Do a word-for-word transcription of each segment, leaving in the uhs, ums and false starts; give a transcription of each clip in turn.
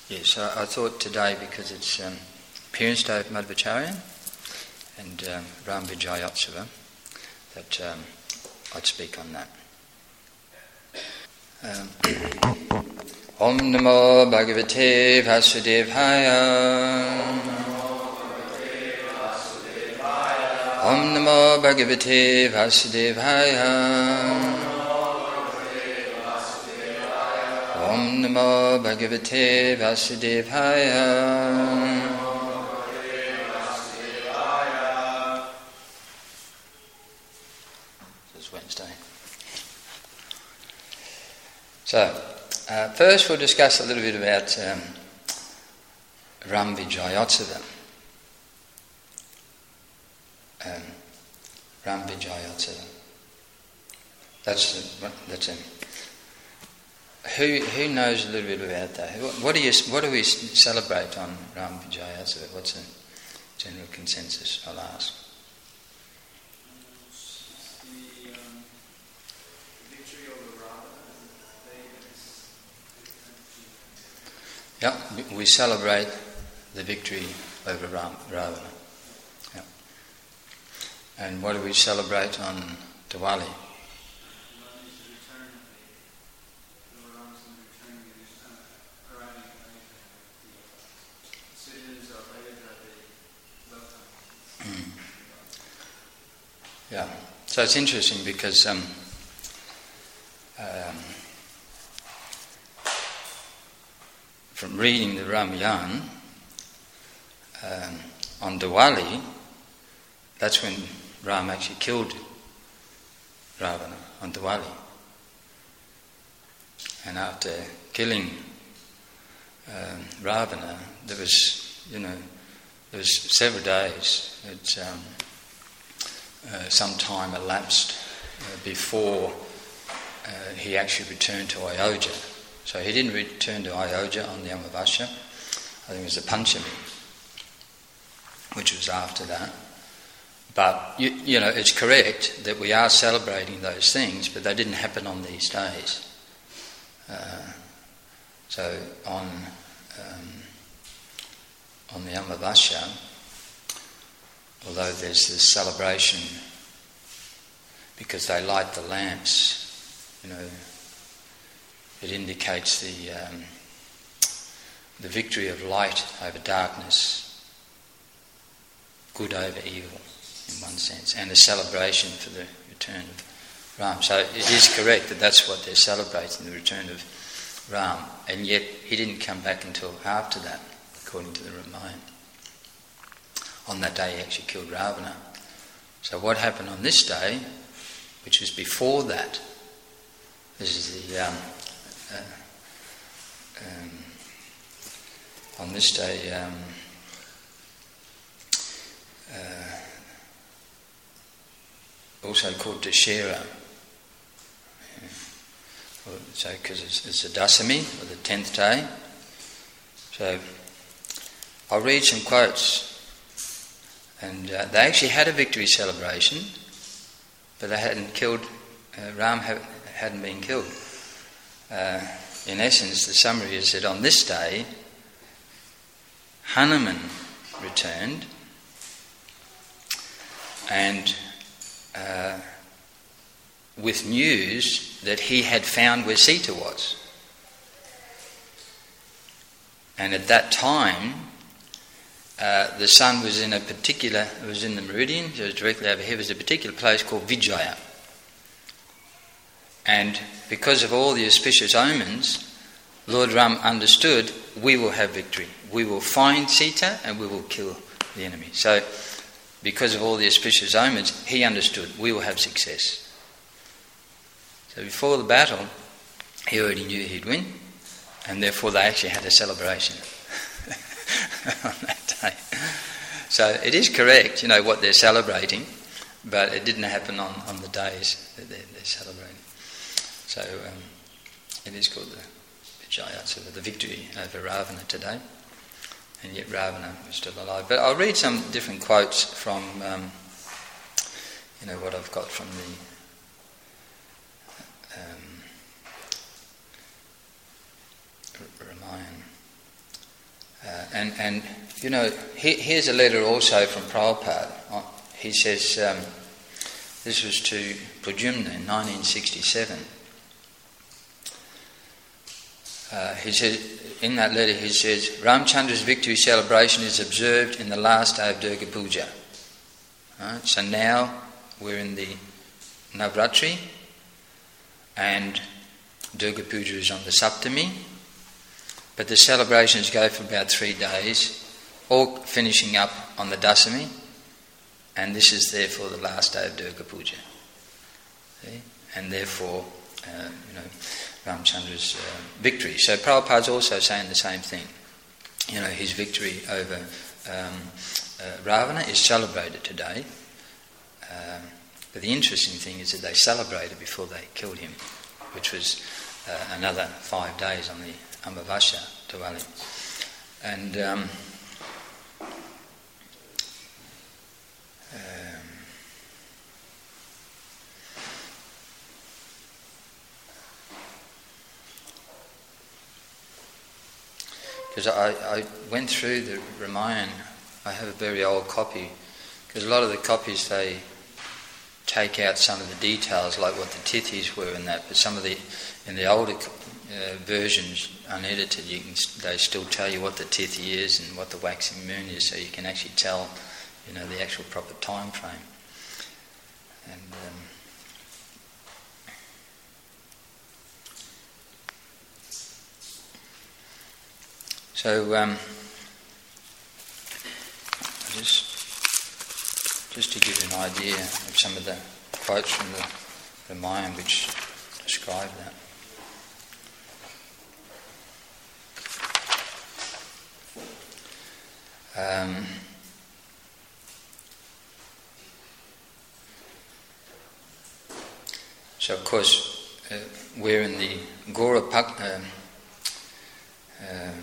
Yes, I, I thought today, because it's um, Appearance Day of Madhvacharya and um, Ram Vijayotsava, that um, I'd speak on that. Um, Om Namo Bhagavate Vasudevaya. Om Namo Bhagavate Vasudevaya. Om Namo Bhagavate Vasudevaya. This is Wednesday. So, uh, first we'll discuss a little bit about um, Ram Vijayotsava. Um, Ram Vijayotsava. That's a, that's a Who who knows a little bit about that? What do you what do we celebrate on Ram Vijayotsava? What's the general consensus? I'll ask. The, um, the victory over Ravana. Yeah, we celebrate the victory over Ram, Ravana. Yeah. And what do we celebrate on Diwali? Yeah, so it's interesting because um, um, from reading the Ramayana, um, on Diwali, that's when Ram actually killed Ravana, on Diwali. And after killing um, Ravana, there was, you know, there was several days. It's, um, Uh, some time elapsed uh, before uh, he actually returned to Ayodhya. So he didn't return to Ayodhya on the Amavasya. I think it was the Panchami, which was after that. But, you, you know, it's correct that we are celebrating those things, but they didn't happen on these days. Uh, so on, um, on the Amavasya, although there's this celebration because they light the lamps, you know, it indicates the um, the victory of light over darkness, good over evil, in one sense, and a celebration for the return of Ram. So it is correct that that's what they're celebrating, the return of Ram, and yet he didn't come back until after that, according to the Ramayana. On that day he actually killed Ravana. So what happened on this day, which was before that, this is the, um, uh, um, on this day, um, uh, also called Dashera. Yeah. Well, so because it's, it's the Dasami, or the tenth day. So I'll read some quotes. And uh, they actually had a victory celebration, but they hadn't killed, uh, Ram ha- hadn't been killed. Uh, in essence, the summary is that on this day, Hanuman returned and uh, with news that he had found where Sita was. And at that time, Uh, the sun was in a particular, it was in the meridian, so it was directly over here, was a particular place called Vijaya. And because of all the auspicious omens, Lord Ram understood, we will have victory. We will find Sita and we will kill the enemy. So, because of all the auspicious omens, he understood, we will have success. So before the battle, he already knew he'd win, and therefore they actually had a celebration on that day. So it is correct, you know, what they're celebrating, but it didn't happen on, on the days that they're, they're celebrating. So um, it is called the Vijayotsava, the victory over Ravana today, and yet Ravana was still alive. But I'll read some different quotes from, um, you know, what I've got from the um, Ramayana. Uh, and, and, you know, he, here's a letter also from Prabhupada. He says, um, this was to Pradyumna in nineteen sixty-seven. Uh, he said, in that letter he says, Ramchandra's victory celebration is observed in the last day of Durga Puja. Right? So now we're in the Navratri, and Durga Puja is on the Saptami, but the celebrations go for about three days, all finishing up on the Dasami, and this is therefore the last day of Durga Puja. See? And therefore, uh, you know, Ramchandra's uh, victory. So Prabhupada's also saying the same thing. You know, his victory over um, uh, Ravana is celebrated today. Um, but the interesting thing is that they celebrated before they killed him, which was uh, another five days on the Amavasya Diwali. And um, um, because I, I went through the Ramayana. I have a very old copy, because a lot of the copies they take out some of the details, like what the tithis were and that, but some of the, in the older uh, versions, unedited, you can, they still tell you what the tithi is and what the waxing moon is, so you can actually tell, you know, the actual proper time frame. And um, so um, just just to give you an idea of some of the quotes from the Ramayana which describe that. Um, so of course uh, we're in the Gora Pak. Um, um,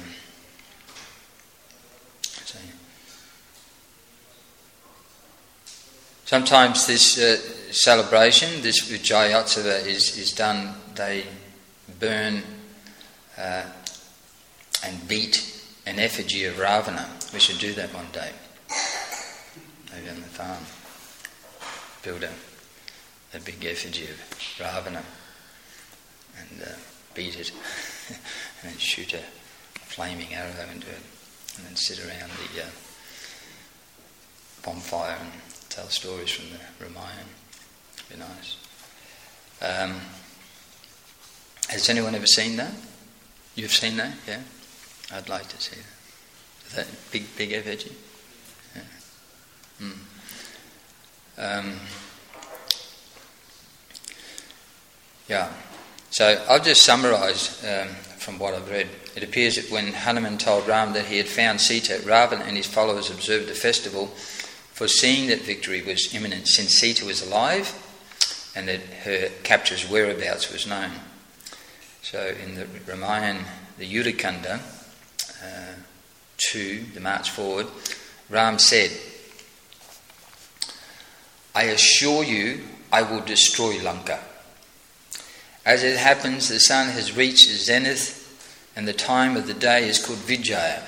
Sometimes this uh, celebration, this Vijayotsava is, is done, they burn uh, and beat an effigy of Ravana. We should do that one day. Maybe on the farm. Build a, a big effigy of Ravana and uh, beat it and then shoot a flaming arrow into it and then sit around the uh, bonfire and tell stories from the Ramayana. Be nice. Um, has anyone ever seen that? You've seen that, yeah? I'd like to see that. Is that big, big effigy? Yeah. Mm. Um, yeah. So I'll just summarise um, from what I've read. It appears that when Hanuman told Ram that he had found Sita, Ravana and his followers observed a festival, foreseeing that victory was imminent since Sita was alive and that her capture's whereabouts was known. So in the Ramayana, the Yudhakanda uh, two, the march forward, Ram said, I assure you I will destroy Lanka. As it happens, the sun has reached its zenith and the time of the day is called Vijaya.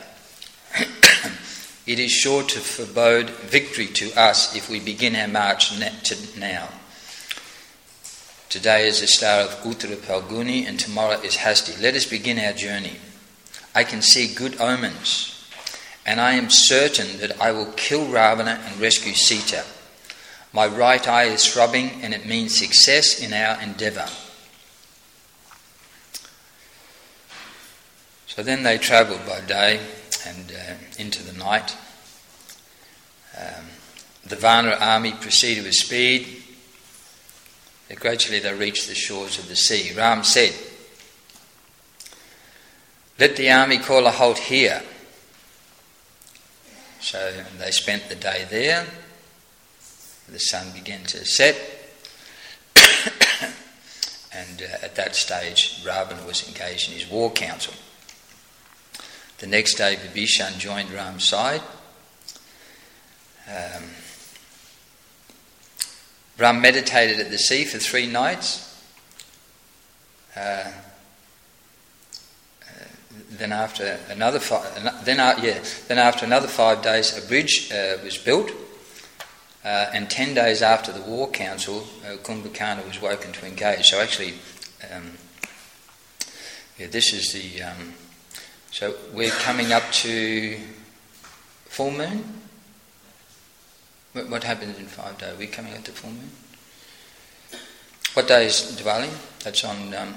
It is sure to forebode victory to us if we begin our march now. Today is the start of Uttara Phalguni and tomorrow is Hasti. Let us begin our journey. I can see good omens and I am certain that I will kill Ravana and rescue Sita. My right eye is throbbing and it means success in our endeavour. So then they travelled by day and uh, into the night. Um, the Vanara army proceeded with speed. And gradually they reached the shores of the sea. Ram said, let the army call a halt here. So they spent the day there. The sun began to set. And uh, at that stage Ravana was engaged in his war council. The next day, Vibhishan joined Ram's side. Um, Ram meditated at the sea for three nights. Uh, uh, then after another five, then uh, yeah, then after another five days, a bridge uh, was built, uh, and ten days after the war council, uh, Kumbhakarna was woken to engage. So actually, um, yeah, this is the. Um, so we're coming up to full moon. What, what happens in five days? We're coming up to full moon. What day is Diwali? That's on. Um,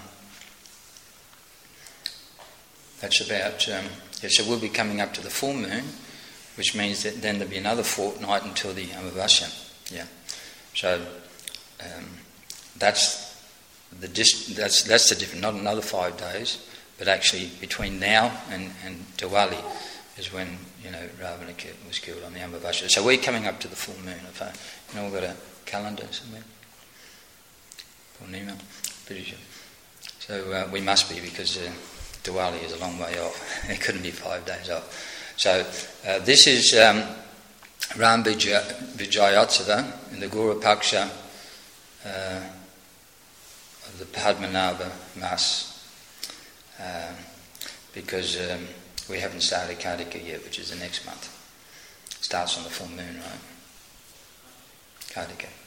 that's about. Um, yeah, so we'll be coming up to the full moon, which means that then there'll be another fortnight until the Amavasya. Yeah. So um, that's the dis- that's that's the difference. Not another five days, but actually between now and, and Diwali is when you know Ravana was killed on the Amavasya. So we're coming up to the full moon. If I, you know, we've got a calendar somewhere. Purnima, pretty sure. So uh, we must be because uh, Diwali is a long way off. It couldn't be five days off. So uh, this is um, Ram Vijayotsava in the Guru Paksha uh, of the Padmanabha Mas, uh, because um, we haven't started Kartika yet, which is the next month. It starts on the full moon, right? Kartika.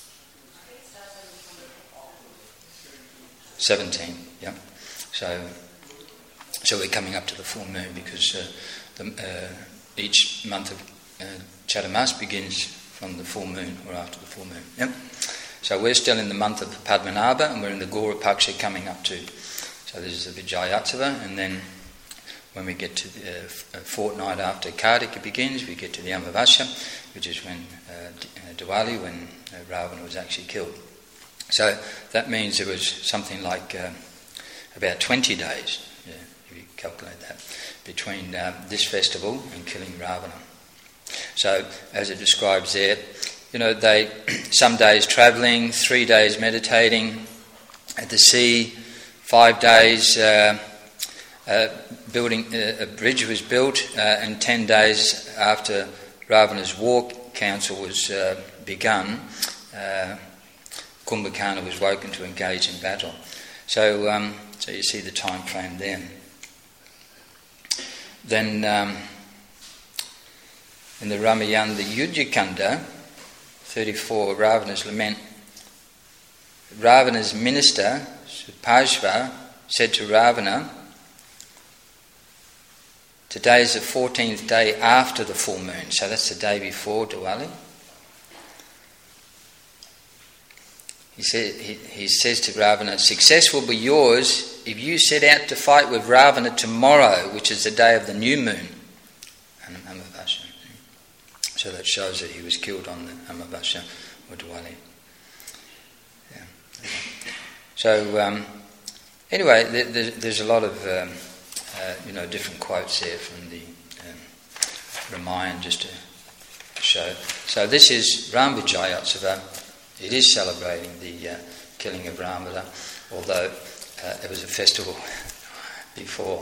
Seventeen, yeah. So, so we're coming up to the full moon because uh, the, uh, each month of uh, Chatumas begins from the full moon or after the full moon. Yep. So we're still in the month of Padmanabha and we're in the Guru Paksha coming up to. So this is the Vijayotsava, and then when we get to the uh, a fortnight after Kartika begins, we get to the Amavasya, which is when uh, D- uh, Diwali, when uh, Ravana was actually killed. So that means there was something like uh, about twenty days, yeah, if you calculate that, between um, this festival and killing Ravana. So, as it describes there, you know, they some days travelling, three days meditating at the sea, five days uh, uh, building uh, a bridge was built, uh, and ten days after Ravana's war council was uh, begun. Uh, Kumbhakarna was woken to engage in battle. So um, so you see the time frame there. Then um, in the Ramayana, the Yudhakanda, thirty-four, Ravana's lament, Ravana's minister, Supashva, said to Ravana, today is the fourteenth day after the full moon, so that's the day before Diwali. He, said, he, he says to Ravana, success will be yours if you set out to fight with Ravana tomorrow, which is the day of the new moon. Amavasya. So that shows that he was killed on the Amavasya or Diwali. Yeah. So um, anyway, there, there, there's a lot of um, uh, you know different quotes there from the um, Ramayana just to show. So this is Ram Vijayotsava. It is celebrating the uh, killing of Ravana, although uh, it was a festival before.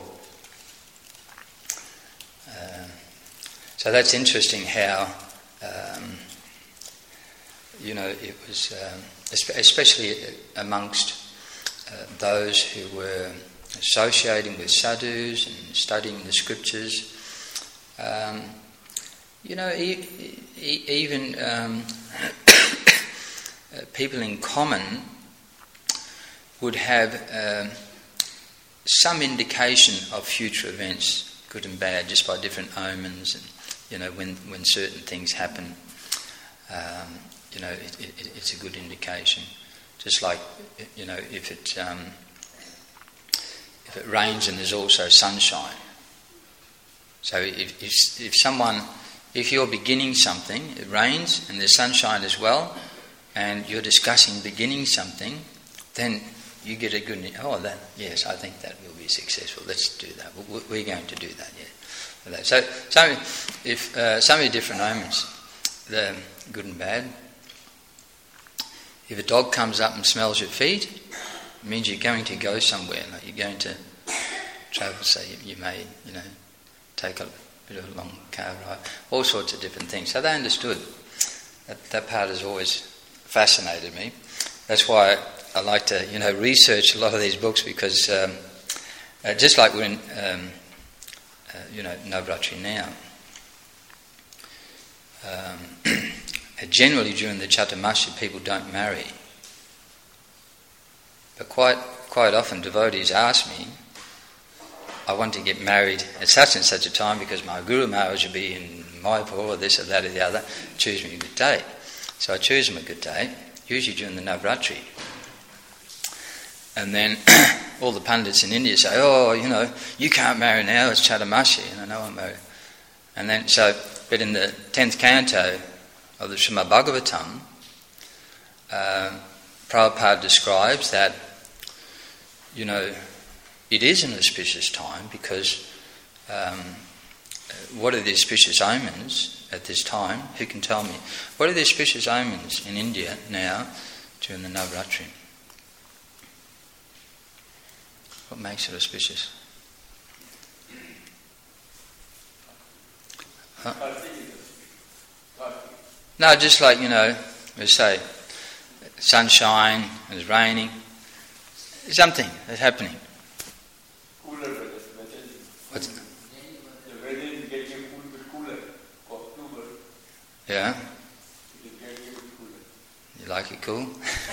Uh, so that's interesting how, um, you know, it was, um, especially amongst uh, those who were associating with sadhus and studying the scriptures, um, you know, e- e- even... Um, Uh, people in common would have uh, some indication of future events, good and bad, just by different omens, and you know when, when certain things happen, um, you know it, it, it's a good indication. Just like you know if it um, if it rains and there's also sunshine. So if if, if someone if you're beginning something, it rains and there's sunshine as well, and you're discussing beginning something, then you get a good, oh, that, yes, I think that will be successful. Let's do that. We're going to do that, yeah. So, so if uh, so many different omens, the good and bad. If a dog comes up and smells your feet, it means you're going to go somewhere. Like you're going to travel. So you, you may, you know, take a bit of a long car ride. All sorts of different things. So they understood. That that part has always fascinated me. That's why I like to, you know, research a lot of these books because um, uh, just like when um, uh, you know, Navratri now. Um, generally during the Chaturmasya people don't marry. But quite quite often devotees ask me, I want to get married at such and such a time because my Guru Maharaj will be in Mayapur or this or that or the other. Choose me a good date. So I choose them a good date, usually during the Navratri. And then all the pundits in India say, oh, you know, you can't marry now, it's Chaturmasya, and I know I'm married. And then, so, but in the tenth canto of the Srimad Bhagavatam, uh, Prabhupada describes that, you know, it is an auspicious time because um, what are the auspicious omens at this time? Who can tell me? What are the auspicious omens in India now during the Navratri? What makes it auspicious? Huh? No, just like, you know, we say, sunshine, it's raining, something is happening. Cooler weather. What's the weather is getting a little bit cooler. October. Yeah? It is getting a bit cooler. You like it cool?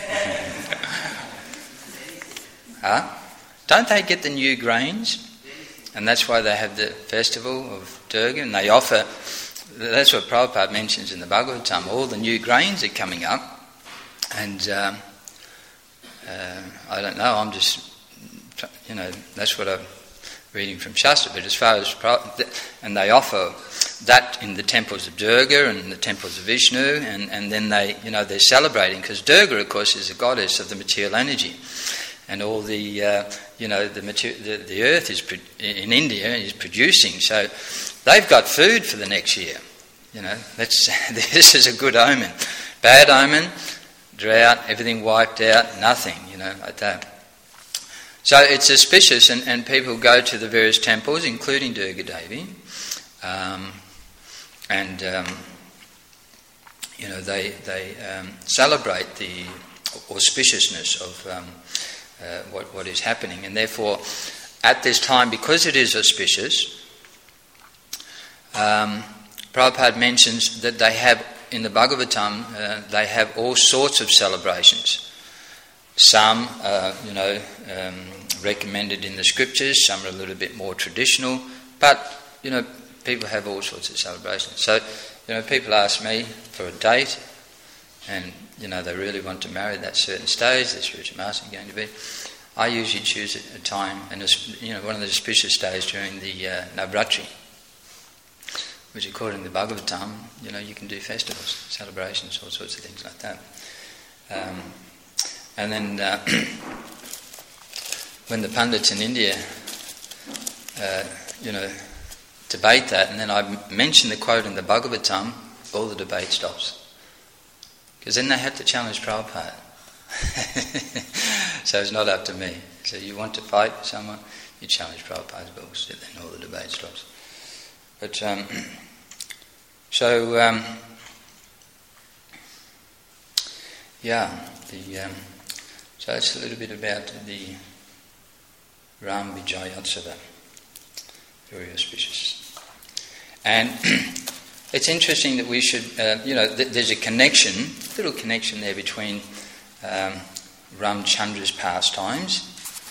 Huh? Don't they get the new grains? And that's why they have the festival of Durga, and they offer, that's what Prabhupada mentions in the Bhagavatam, all the new grains are coming up, and um, uh, I don't know, I'm just, you know, that's what I'm reading from Shastra, but as far as, and they offer that in the temples of Durga and in the temples of Vishnu, and, and then they, you know, they're celebrating, because Durga, of course, is a goddess of the material energy. And all the, uh, you know, the, mater- the the earth is pro- in India is producing, so they've got food for the next year. You know, that's this is a good omen. Bad omen, drought, everything wiped out, nothing. You know, like that. So it's auspicious, and, and people go to the various temples, including Durga Devi, um, and um, you know they they um, celebrate the auspiciousness of. Um, Uh, what, what is happening, and therefore at this time, because it is auspicious, um, Prabhupada mentions that they have in the Bhagavatam uh, they have all sorts of celebrations. Some uh, you know um, recommended in the scriptures, some are a little bit more traditional, but you know people have all sorts of celebrations. So you know people ask me for a date, and you know, they really want to marry that certain stage, the spiritual master going to be. I usually choose a time, and you know, one of the auspicious days during the uh, Navratri, which according to the Bhagavatam, you know, you can do festivals, celebrations, all sorts of things like that. Um, and then uh, when the pundits in India, uh, you know, debate that, and then I mention the quote in the Bhagavatam, all the debate stops. Because then they have to challenge Prabhupada. So it's not up to me. So you want to fight someone, you challenge Prabhupada's bullshit, then all the debate stops. But, um, so, um, yeah, the, um, so that's a little bit about the Ram Vijayotsava. Very auspicious. And it's interesting that we should, uh, you know, th- there's a connection, little connection there between um, Ramchandra's pastimes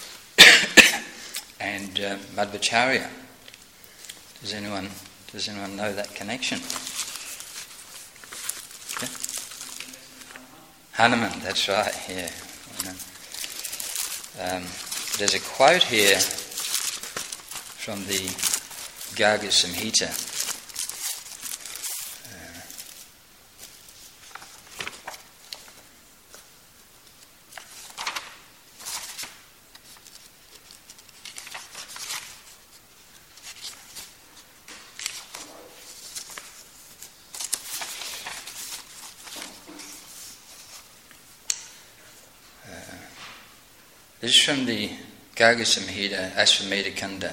and uh, Madhvacharya. Does anyone, does anyone know that connection? Yeah? Hanuman, that's right, yeah. Um, there's a quote here from the Garga Samhita. This is from the Garga Samhita, Ashvamedha Kanda.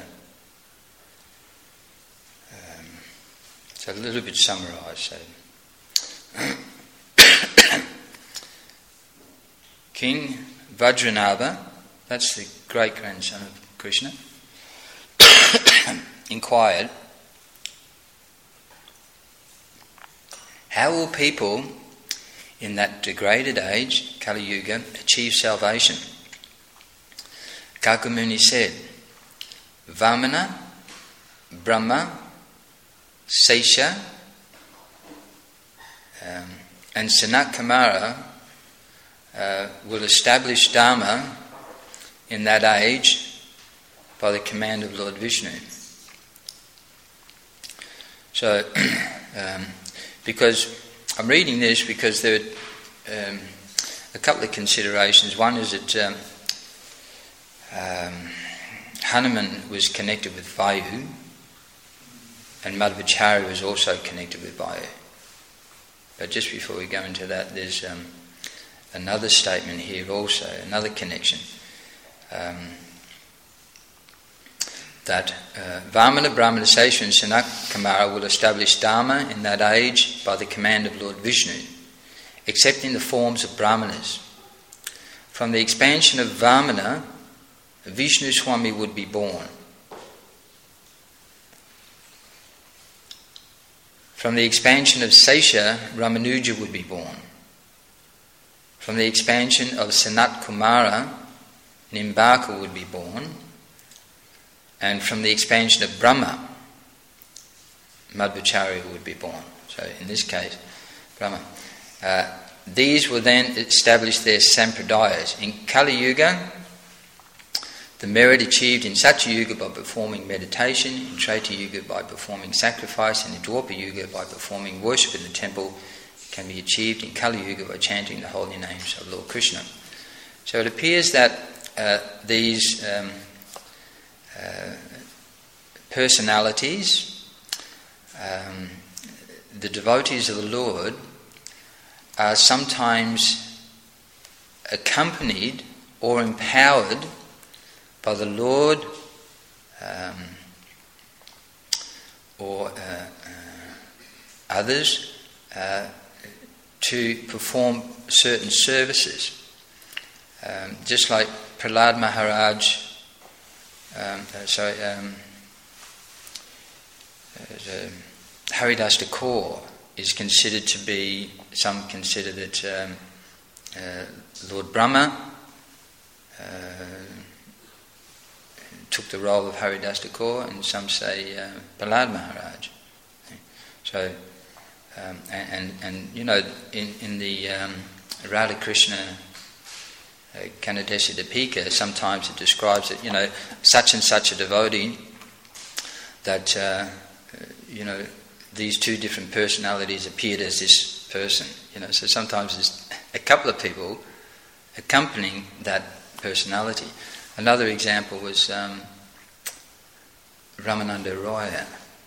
Um, it's a little bit summarised. So. King Vajranabha, that's the great grandson of Krishna, inquired, how will people in that degraded age, Kali Yuga, achieve salvation? Kakamuni said, Vamana, Brahma, Sesha, um, and Sanat Kumara uh, will establish Dharma in that age by the command of Lord Vishnu. So, um, because I'm reading this because there are um, a couple of considerations. One is that um, um, Hanuman was connected with Vayu, and Madhvacharya was also connected with Vayu. But just before we go into that, there's um, another statement here also, another connection. Um, that uh, Vamana, Brahmana, Sesha and Sanat Kumara will establish Dharma in that age by the command of Lord Vishnu, except in the forms of Brahmanas. From the expansion of Vamana, Vishnu Swami would be born. From the expansion of Sesha, Ramanuja would be born. From the expansion of Sanat Kumara, Nimbaka would be born. And from the expansion of Brahma, Madhvacharya would be born. So in this case, Brahma. Uh, these will then establish their sampradayas. In Kali Yuga, the merit achieved in Satya Yuga by performing meditation, in Treta Yuga by performing sacrifice, and in Dwapara Yuga by performing worship in the temple can be achieved in Kali Yuga by chanting the holy names of Lord Krishna. So it appears that uh, these um, uh, personalities, um, the devotees of the Lord, are sometimes accompanied or empowered by the Lord um, or uh, uh, others uh, to perform certain services. Um, just like Prahlad Maharaj, um, uh, sorry, um, uh, Haridas Thakur is considered to be, some consider that um, uh, Lord Brahma uh, took the role of Haridas Thakur, and some say uh, Prahlad Maharaj. So, um, and, and, and you know, in, in the um, Radha Krishna uh, Kanadesi Dipika, sometimes it describes that, you know, such and such a devotee, that, uh, you know, these two different personalities appeared as this person. You know, so sometimes there's a couple of people accompanying that personality. Another example was um, Ramananda Raya,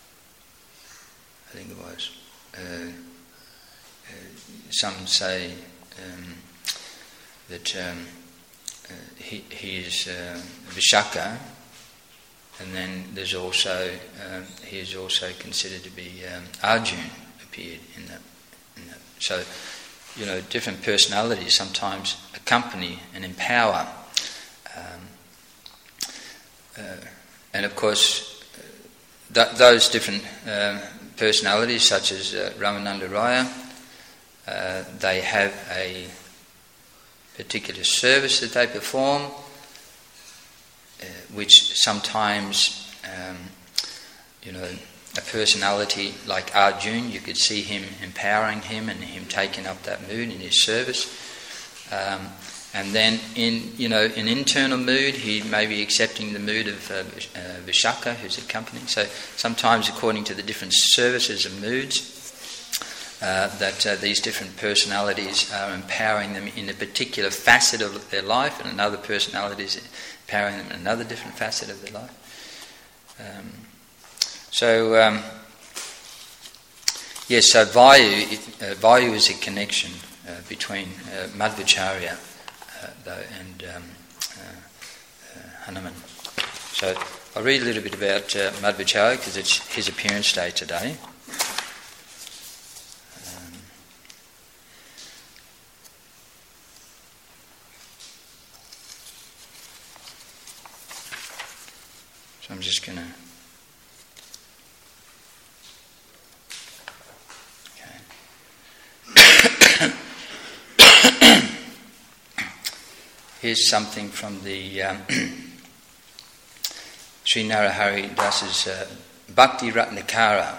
I think it was. Uh, uh, some say um, that um, uh, he, he is uh, Vishaka, and then there's also um, he is also considered to be um, Arjun appeared in that, in that. So, you know, different personalities sometimes accompany and empower. Um, Uh, and of course, uh, th- those different uh, personalities, such as uh, Ramananda Raya, uh, they have a particular service that they perform, uh, which sometimes, um, you know, a personality like Arjun, you could see him empowering him and him taking up that mood in his service. Um, And then in, you know, in internal mood, he may be accepting the mood of uh, uh, Vishaka, who's accompanying. So sometimes, according to the different services and moods, uh, that uh, these different personalities are empowering them in a particular facet of their life, and another personality is empowering them in another different facet of their life. Um, so, um, yes, so Vayu, uh, Vayu is a connection uh, between uh, Madhvacharya Uh, and um, uh, uh, Hanuman. So I'll read a little bit about uh, Madhvacharya because it's his appearance day today. Um, so I'm just going to here's something from the um, Sri Narahari Das's uh, Bhakti Ratnakara.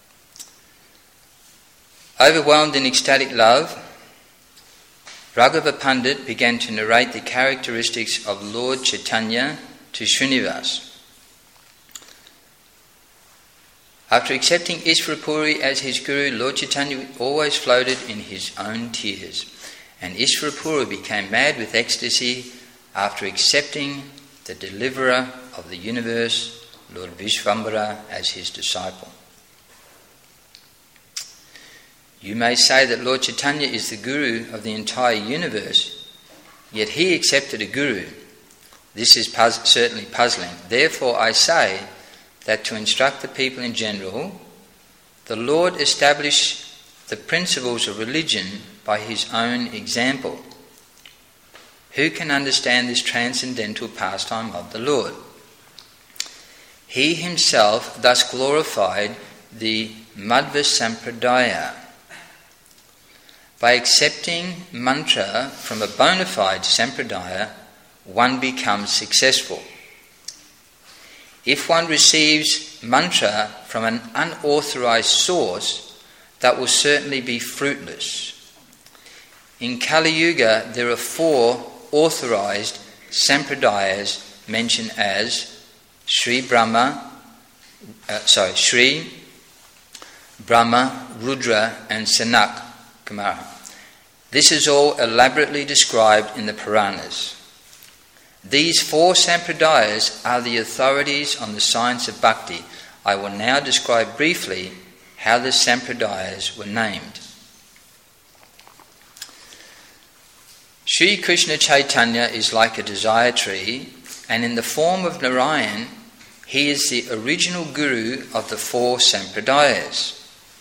Overwhelmed in ecstatic love, Raghava Pandit began to narrate the characteristics of Lord Chaitanya to Srinivas. After accepting Ishvara Puri as his guru, Lord Chaitanya always floated in his own tears, and Ishvara Puri became mad with ecstasy after accepting the deliverer of the universe, Lord Vishvambara, as his disciple. You may say that Lord Chaitanya is the guru of the entire universe, yet he accepted a guru. This is puz- certainly puzzling. Therefore I say that to instruct the people in general, the Lord established the principles of religion by his own example. Who can understand this transcendental pastime of the Lord? He himself thus glorified the Madhva Sampradaya. By accepting mantra from a bona fide Sampradaya, one becomes successful. If one receives mantra from an unauthorized source, that will certainly be fruitless. In Kali Yuga, there are four authorized Sampradayas mentioned as Sri Brahma, uh, sorry, Sri, Brahma, Rudra, and Sanak Kumara. This is all elaborately described in the Puranas. These four Sampradayas are the authorities on the science of bhakti. I will now describe briefly how the Sampradayas were named. Sri Krishna Chaitanya is like a desire tree, and in the form of Narayan, he is the original guru of the four Sampradayas.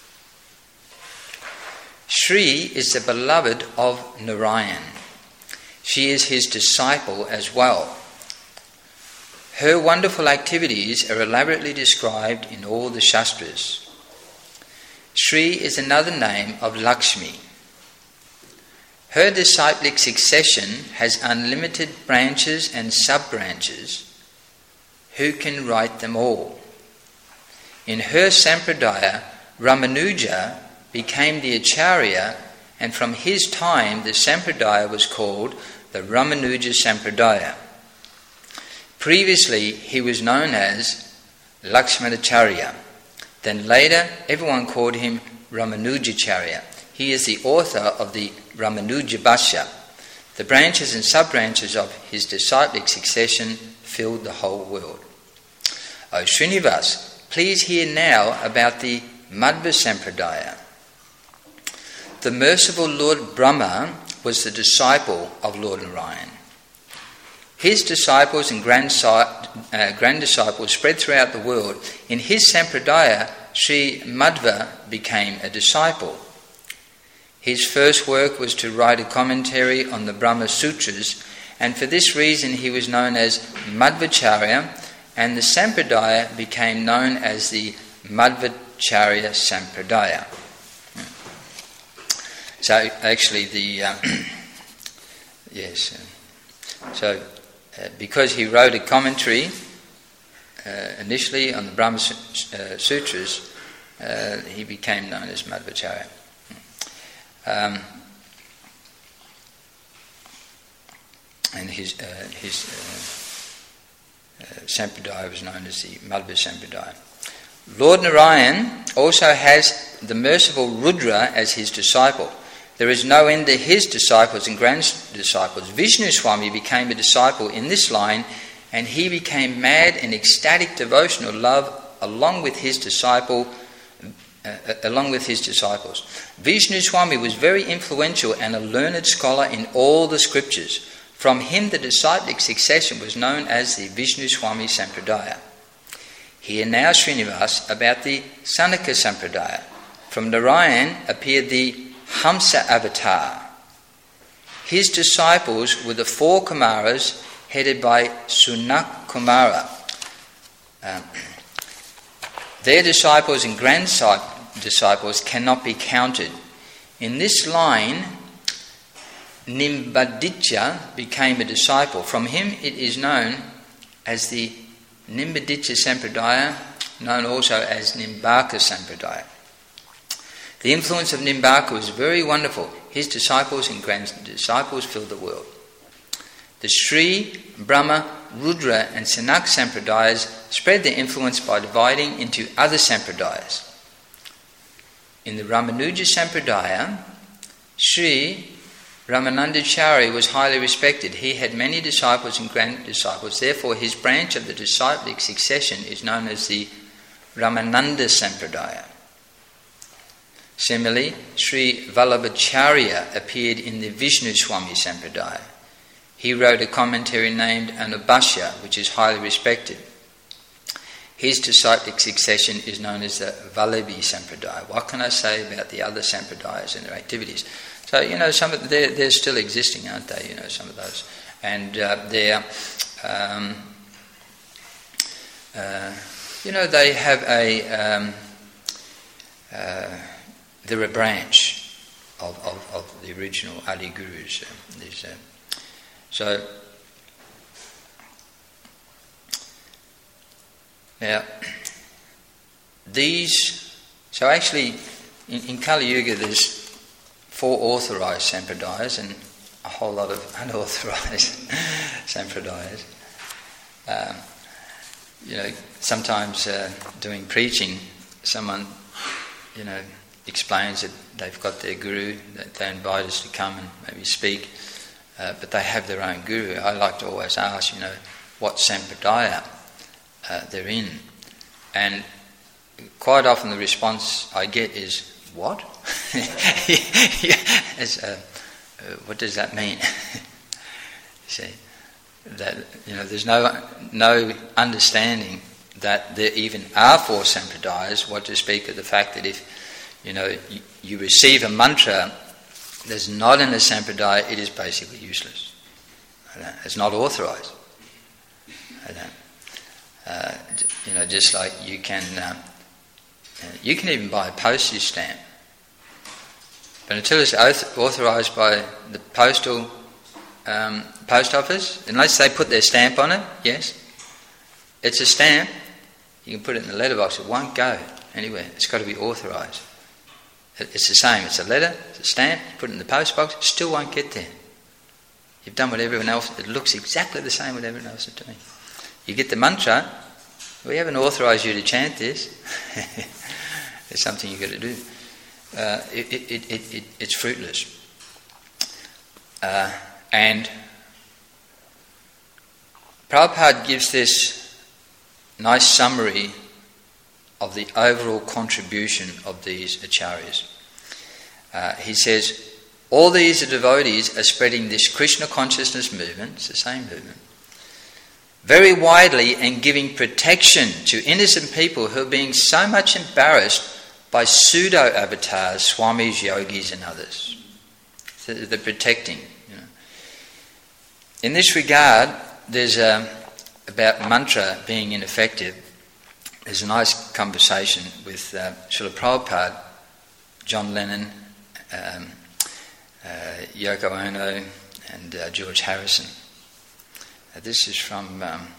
Shri is the beloved of Narayan. She is his disciple as well. Her wonderful activities are elaborately described in all the Shastras. Shri is another name of Lakshmi. Her disciplic succession has unlimited branches and sub-branches. Who can write them all? In her Sampradaya, Ramanuja became the Acharya, and from his time the Sampradaya was called the Ramanuja Sampradaya. Previously he was known as Lakshmanacharya. Then later everyone called him Ramanujacharya. He is the author of the Ramanuja Bhashya. The branches and sub-branches of his disciplic succession filled the whole world. O Srinivas, please hear now about the Madhva Sampradaya. The merciful Lord Brahma was the disciple of Lord Narayan. His disciples and grand, uh, grand disciples spread throughout the world. In his Sampradaya, Sri Madhva became a disciple. His first work was to write a commentary on the Brahma Sutras, and for this reason he was known as Madhvacharya, and the Sampradaya became known as the Madhvacharya Sampradaya. So actually the, um, yes, uh, so uh, because he wrote a commentary uh, initially on the Brahma uh, Sutras, uh, he became known as Madhvacharya. Um, and his, uh, his uh, uh, Sampradaya was known as the Madhva Sampradaya. Lord Narayan also has the merciful Rudra as his disciple. There is no end to his disciples and grand disciples. Vishnu Swami became a disciple in this line, and he became mad in ecstatic devotional love along with his disciple, uh, along with his disciples. Vishnu Swami was very influential and a learned scholar in all the scriptures. From him the disciplic succession was known as the Vishnu Swami Sampradaya. Hear now, Srinivas, about the Sanaka Sampradaya. From Narayan appeared the Hamsa Avatar. His disciples were the four Kumaras headed by Sunak Kumara. Um, their disciples and grand disciples cannot be counted. In this line, Nimbaditya became a disciple. From him it is known as the Nimbaditya Sampradaya, known also as Nimbaka Sampradaya. The influence of Nimbaka was very wonderful. His disciples and grand disciples filled the world. The Sri, Brahma, Rudra and Sanak Sampradayas spread their influence by dividing into other Sampradayas. In the Ramanuja Sampradaya, Sri Ramanandacharya was highly respected. He had many disciples and grand disciples. Therefore, his branch of the disciplic succession is known as the Ramananda Sampradaya. Similarly, Sri Vallabhacharya appeared in the Vishnu Swami Sampradaya. He wrote a commentary named Anubhashya, which is highly respected. His disciplic succession is known as the Vallabhi Sampradaya. What can I say about the other Sampradayas and their activities? So, you know, some of they're, they're still existing, aren't they? You know, some of those. And uh, they're, um, uh, you know, they have a, um, uh, they're a branch of, of, of the original Adi Gurus. Uh, these, uh, so, now, these, so actually, in, in Kali Yuga there's four authorised sampradayas and a whole lot of unauthorised sampradayas. Um, you know, sometimes uh, doing preaching, someone, you know, explains that they've got their guru, that they invite us to come and maybe speak, uh, but they have their own guru. I like to always ask, you know, what sampradaya uh, they're in. And quite often the response I get is, what? As, uh, uh, what does that mean? You see, that, you know, there's no no understanding that there even are four sampradayas. What to speak of the fact that if, you know, you, you receive a mantra that's not in a sampradaya, it is basically useless. It's not authorised. Uh, you know, just like you can, um, you can even buy a postage stamp. But until it's authorised by the postal um, post office, unless they put their stamp on it, yes, it's a stamp. You can put it in the letterbox. It won't go anywhere. It's got to be authorised. It's the same. It's a letter, it's a stamp. You put it in the post box. It still won't get there. You've done what everyone else. It looks exactly the same what everyone else is doing. You get the mantra. We haven't authorised you to chant this. There's something you've got to do. Uh, it, it, it, it, it, it's fruitless. Uh, and Prabhupada gives this nice summary of the overall contribution of these acharyas. Uh, he says, all these devotees are spreading this Krishna consciousness movement, it's the same movement, very widely and giving protection to innocent people who are being so much embarrassed by pseudo-avatars, swamis, yogis and others. So they're protecting. You know. In this regard, there's a, about mantra being ineffective, there's a nice conversation with uh, Srila Prabhupada, John Lennon, um, uh, Yoko Ono and uh, George Harrison. Uh, this is from, um,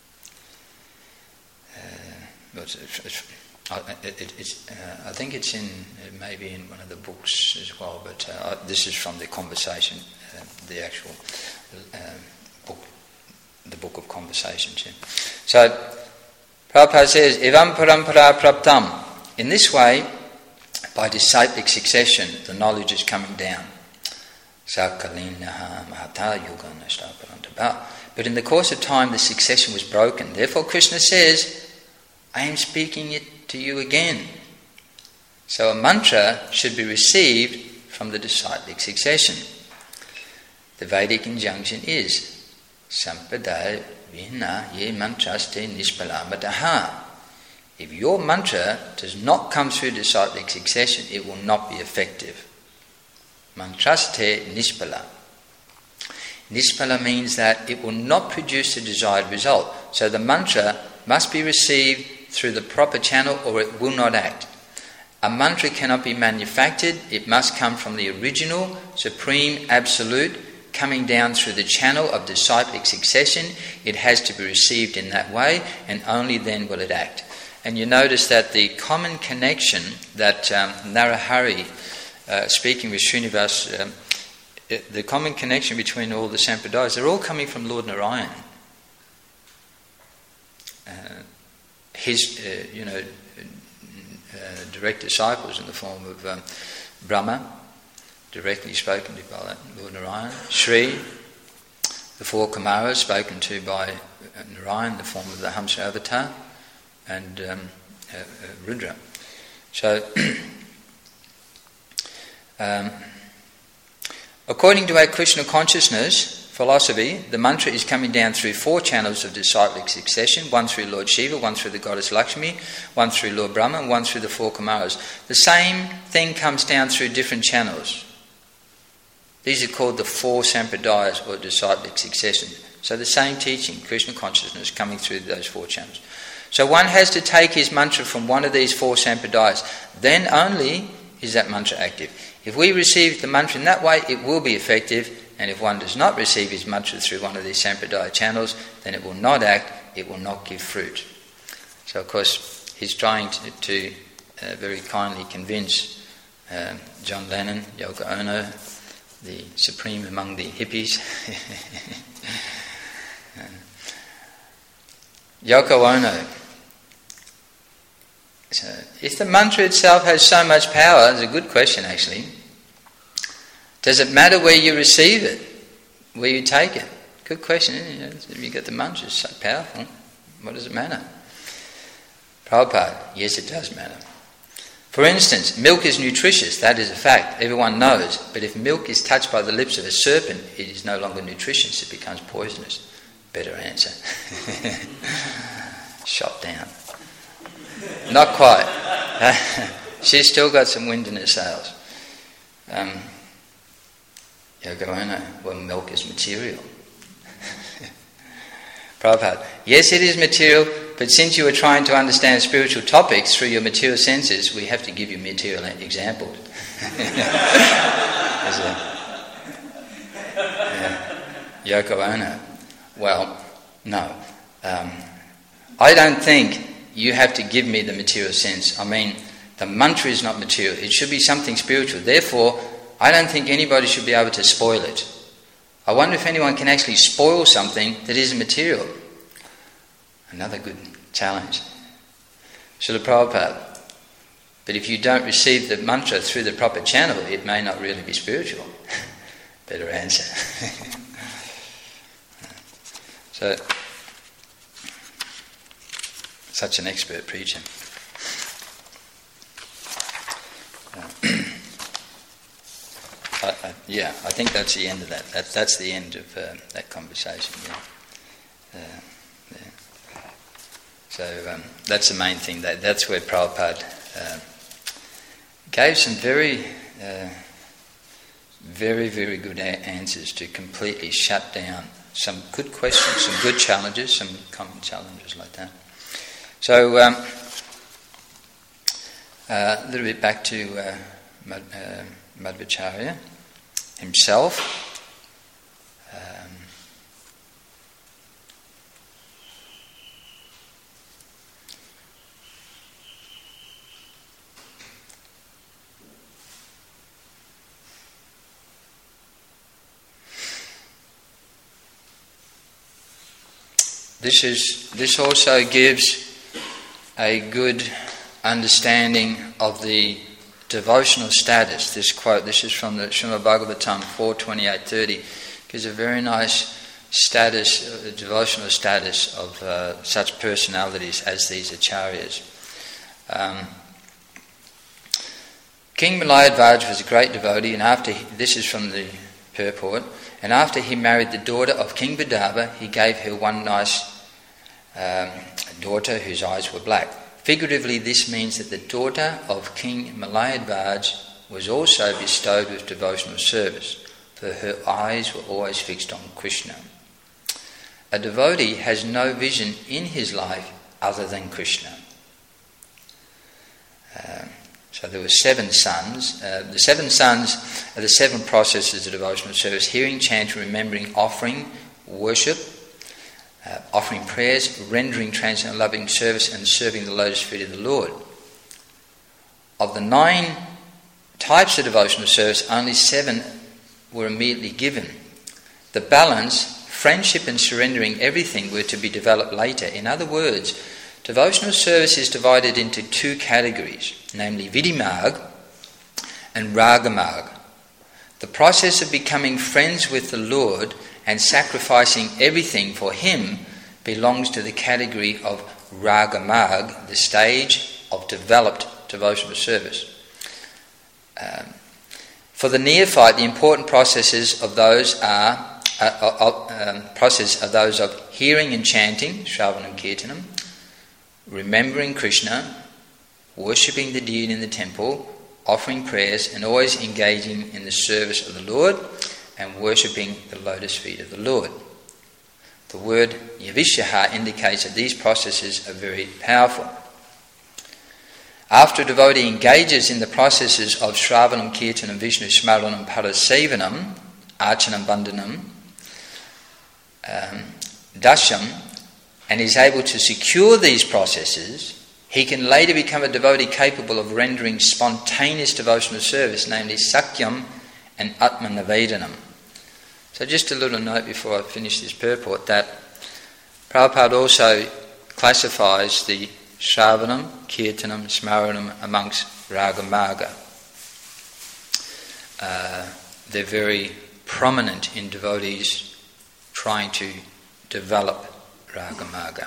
uh, what's it, it's, It, it, it's, uh, I think it's in, it may be in one of the books as well, but uh, this is from the conversation, uh, the actual uh, book, the book of conversations. Yeah. So, Prabhupada says, Evam parampara praptam. In this way, by disciplic succession, the knowledge is coming down. Sakalinaha mahata yoga nashtaparantaba. But in the course of time, the succession was broken. Therefore, Krishna says, I am speaking it to you again. So a mantra should be received from the disciplic succession. The Vedic injunction is Sampadaya vina ye mantraste nishpalamadaha. If your mantra does not come through disciplic succession, it will not be effective. Mantraste nishpala. Nishpala means that it will not produce the desired result. So the mantra must be received through the proper channel or it will not act. A mantra cannot be manufactured. It must come from the original, supreme, absolute, coming down through the channel of disciplic succession. It has to be received in that way, and only then will it act. And you notice that the common connection that um, Narahari, uh, speaking with Srinivas, um, it, the common connection between all the Sampradayas, they're all coming from Lord Narayan. Uh, his, uh, you know, uh, direct disciples in the form of um, Brahma, directly spoken to by Lord Narayan. Sri, the four Kumaras, spoken to by Narayan in the form of the Hamsa avatar, and um, uh, uh, Rudra. So, um, according to our Krishna consciousness philosophy, the mantra is coming down through four channels of disciplic succession, one through Lord Shiva, one through the goddess Lakshmi, one through Lord Brahma, and one through the four Kumaras. The same thing comes down through different channels. These are called the four Sampradayas, or disciplic succession. So the same teaching, Krishna consciousness, coming through those four channels. So one has to take his mantra from one of these four Sampradayas. Then only is that mantra active. If we receive the mantra in that way, it will be effective. And if one does not receive his mantra through one of these Sampradaya channels, then it will not act, it will not give fruit. So, of course, he's trying to, to uh, very kindly convince uh, John Lennon, Yoko Ono, the supreme among the hippies. uh, Yoko Ono. So, if the mantra itself has so much power, it's a good question actually. Does it matter where you receive it, where you take it? Good question, isn't it? If you get the mantra, it's so powerful, what does it matter? Prabhupada, yes, it does matter. For instance, milk is nutritious, that is a fact, everyone knows. But if milk is touched by the lips of a serpent, it is no longer nutritious, it becomes poisonous. Better answer. Shot down. Not quite. She's still got some wind in her sails. Um, Yoko Ono, well, milk is material. Prabhupada, yes, it is material, but since you are trying to understand spiritual topics through your material senses, we have to give you material examples. yeah. Yoko Ono, well, no. Um, I don't think you have to give me the material sense. I mean, the mantra is not material. It should be something spiritual. Therefore, I don't think anybody should be able to spoil it. I wonder if anyone can actually spoil something that isn't material. Another good challenge. Srila Prabhupada. But if you don't receive the mantra through the proper channel, it may not really be spiritual. Better answer. So, such an expert preacher. Uh, I, I, yeah, I think that's the end of that. that that's the end of uh, that conversation. Yeah. Uh, yeah. So um, that's the main thing. That that's where Prabhupada uh, gave some very, uh, very, very good a- answers to completely shut down some good questions, some good challenges, some common challenges like that. So um, uh, a little bit back to uh, Mad, uh, Madhvacharya himself. Um, this is this also gives a good understanding of the devotional status. This quote, this is from the Srimad Bhagavatam four twenty-eight thirty, gives a very nice status, uh, devotional status of uh, such personalities as these acharyas. Um, King Malayadvaj was a great devotee, and after he, this is from the purport, and after he married the daughter of King Vidarbha, he gave her one nice um, daughter whose eyes were black. Figuratively, this means that the daughter of King Malayadvaj was also bestowed with devotional service, for her eyes were always fixed on Krishna. A devotee has no vision in his life other than Krishna. Um, So there were seven sons. Uh, the seven sons are the seven processes of devotional service: hearing, chanting, remembering, offering, worship, uh, offering prayers, rendering transcendent loving service, and serving the lotus feet of the Lord. Of the nine types of devotional service, only seven were immediately given. The balance, friendship and surrendering everything, were to be developed later. In other words, devotional service is divided into two categories, namely Vidhimarg and Ragamarg. The process of becoming friends with the Lord and sacrificing everything for Him belongs to the category of Ragamarg, the stage of developed devotional service. Um, for the neophyte, the important processes of those are uh, uh, um, process of those of hearing and chanting, Shravanam Kirtanam, remembering Krishna, worshipping the deity in the temple, offering prayers, and always engaging in the service of the Lord and worshipping the lotus feet of the Lord. The word Yavishyaha indicates that these processes are very powerful. After a devotee engages in the processes of Shravanam, Kirtanam, Vishnu Smaranam, Parasevanam, Archanam, Bandhanam, um, Dasham, and is able to secure these processes, he can later become a devotee capable of rendering spontaneous devotional service, namely Sakyam and Atmanavedanam. So just a little note before I finish this purport, that Prabhupada also classifies the Shravanam, Kirtanam, Smaranam amongst Ragamarga. Uh, they're very prominent in devotees trying to develop Ragamarga.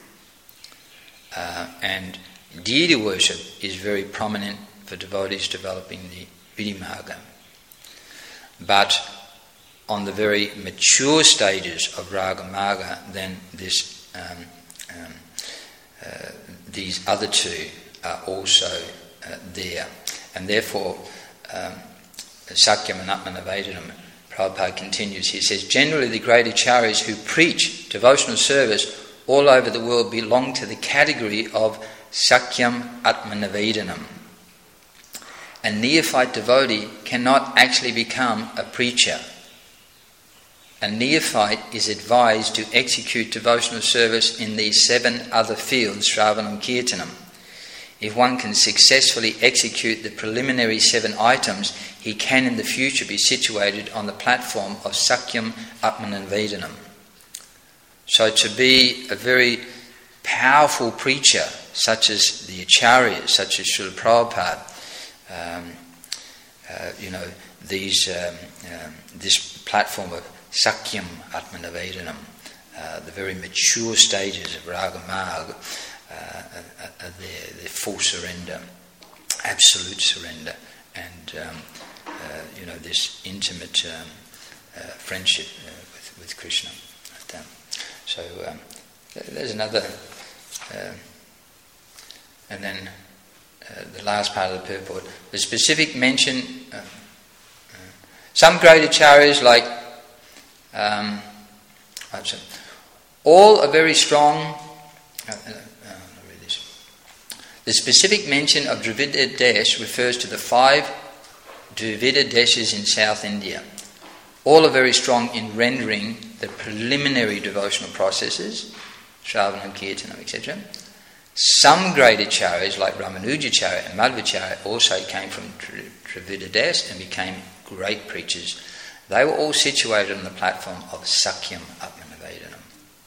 Uh, and deity worship is very prominent for devotees developing the Vidhimarga. But on the very mature stages of Ragamarga, then this um, um, uh, these other two are also uh, there. And therefore, um, Sakyam and Atmanavedanam, Prabhupada continues, he says, generally the great acharyas who preach devotional service all over the world belong to the category of Sakyam Atmanavedanam. A neophyte devotee cannot actually become a preacher. A neophyte is advised to execute devotional service in these seven other fields, Shravanam, Kirtanam. If one can successfully execute the preliminary seven items, he can in the future be situated on the platform of Sakyam Atmanavedanam. So to be a very powerful preacher, such as the acharyas, such as Srila Prabhupada, um, uh, you know, these um, um, this platform of Sakyam Atmanavedanam, uh, the very mature stages of Ragamarga, uh, are, are there, they're full surrender, absolute surrender, and um, uh, you know, this intimate um, uh, friendship uh, with, with Krishna. And, um, so um, there's another, uh, and then uh, the last part of the purport, the specific mention. Uh, uh, some great acharyas like Um, all are very strong. Uh, uh, uh, read this. The specific mention of Dravida Desh refers to the five Dravida Deshes in South India. All are very strong in rendering the preliminary devotional processes, Shravanam, Kirtanam, et cetera. Some great acharyas like Ramanujacharya and Madhvacharya also came from Dravida Desh and became great preachers. They were all situated on the platform of Sakyam Atmanavedanam.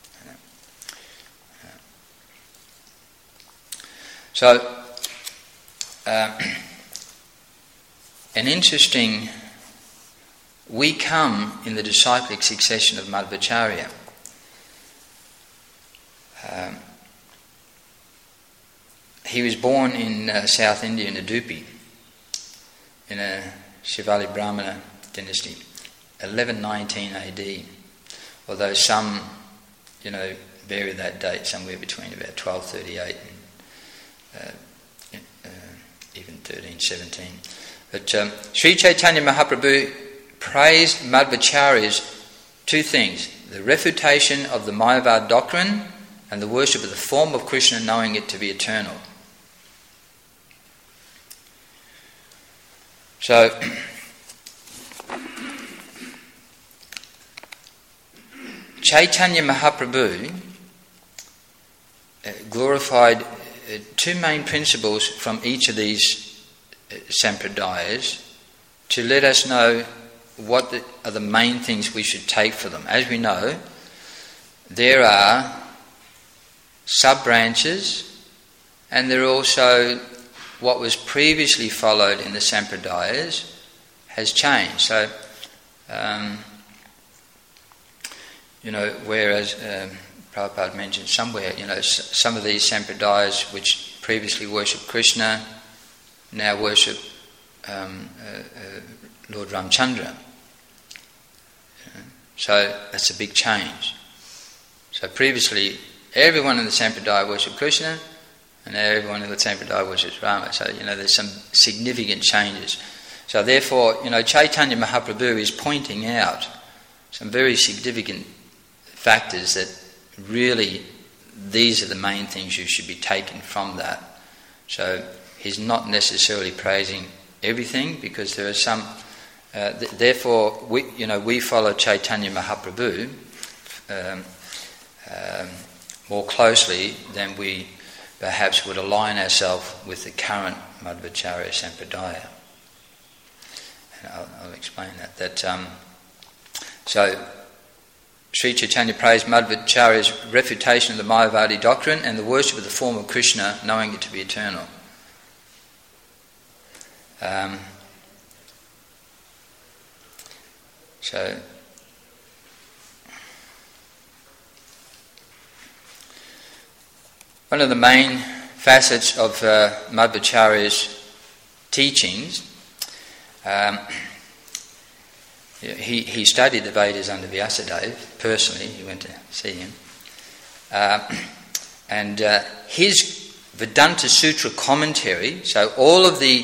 So, uh, an interesting, we come in the disciplic succession of Madhvacharya. Um, he was born in uh, South India in Udupi, in a Shivali Brahmana dynasty. eleven nineteen A D, although some, you know, vary that date somewhere between about twelve thirty-eight and uh, uh, even thirteen seventeen. But um, Sri Chaitanya Mahaprabhu praised Madhvacharya's two things: the refutation of the Mayavad doctrine and the worship of the form of Krishna, knowing it to be eternal. So, Chaitanya Mahaprabhu uh, glorified uh, two main principles from each of these uh, sampradayas to let us know what the, are the main things we should take for them. As we know, there are sub-branches, and there are also what was previously followed in the sampradayas has changed. So, um, you know, whereas um, Prabhupada mentioned somewhere, you know, s- some of these sampradayas which previously worshipped Krishna now worship um, uh, uh, Lord Ramchandra. You know, so that's a big change. So previously, everyone in the sampradaya worshipped Krishna, and now everyone in the sampradaya worships Rama. So, you know, there's some significant changes. So therefore, you know, Chaitanya Mahaprabhu is pointing out some very significant factors that really these are the main things you should be taken from that. So he's not necessarily praising everything, because there are some. Uh, th- therefore, we, you know, we follow Chaitanya Mahaprabhu um, um, more closely than we perhaps would align ourselves with the current Madhvacharya Sampradaya. And I'll, I'll explain that. That um, so. Sri Chaitanya praised Madhvacharya's refutation of the Mayavadi doctrine and the worship of the form of Krishna, knowing it to be eternal. Um, so, one of the main facets of uh, Madhvacharya's teachings, um, He, he studied the Vedas under Vyasadeva personally. He went to see him. Uh, and uh, his Vedanta Sutra commentary, so all of the,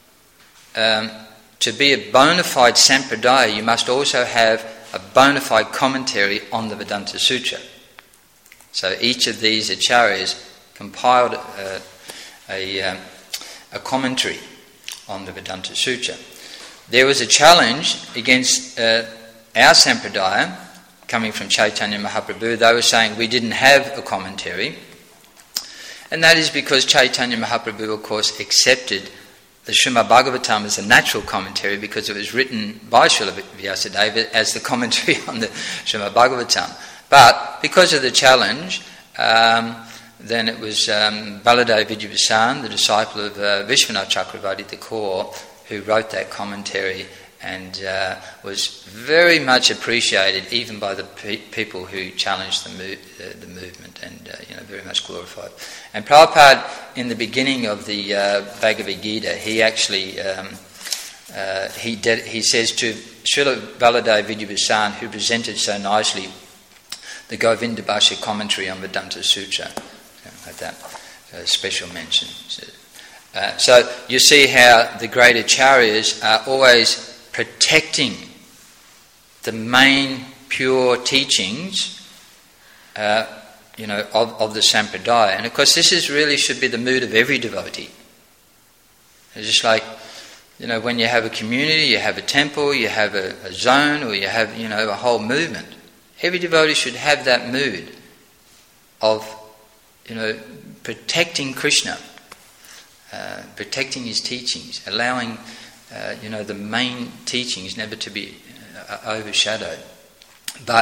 um, to be a bona fide sampradaya, you must also have a bona fide commentary on the Vedanta Sutra. So each of these acharyas compiled uh, a, um, a commentary on the Vedanta Sutra. There was a challenge against uh, our sampradaya coming from Chaitanya Mahaprabhu. They were saying we didn't have a commentary, and that is because Chaitanya Mahaprabhu, of course, accepted the Srimad Bhagavatam as a natural commentary because it was written by Srila Vyasadeva as the commentary on the Srimad Bhagavatam. But because of the challenge, um, then it was um, Baladev Vidyabhasan, the disciple of uh, Vishwanath Chakravarti Thakur, who wrote that commentary, and uh, was very much appreciated even by the pe- people who challenged the, mo- uh, the movement, and uh, you know, very much glorified. And Prabhupada, in the beginning of the uh, Bhagavad Gita, he actually um, uh, he did, he says to Srila Baladev Vidyabhasan, who presented so nicely the Govinda Bhashya commentary on Vedanta Sutra, like that, a special mention. So, Uh, so you see how the great acharyas are always protecting the main pure teachings, uh, you know, of, of the sampradaya. And of course, this is really should be the mood of every devotee. It's just like, you know, when you have a community, you have a temple, you have a, a zone, or you have, you know, a whole movement. Every devotee should have that mood of, you know, protecting Krishna. Uh, protecting his teachings, allowing uh, you know the main teachings never to be uh, overshadowed. But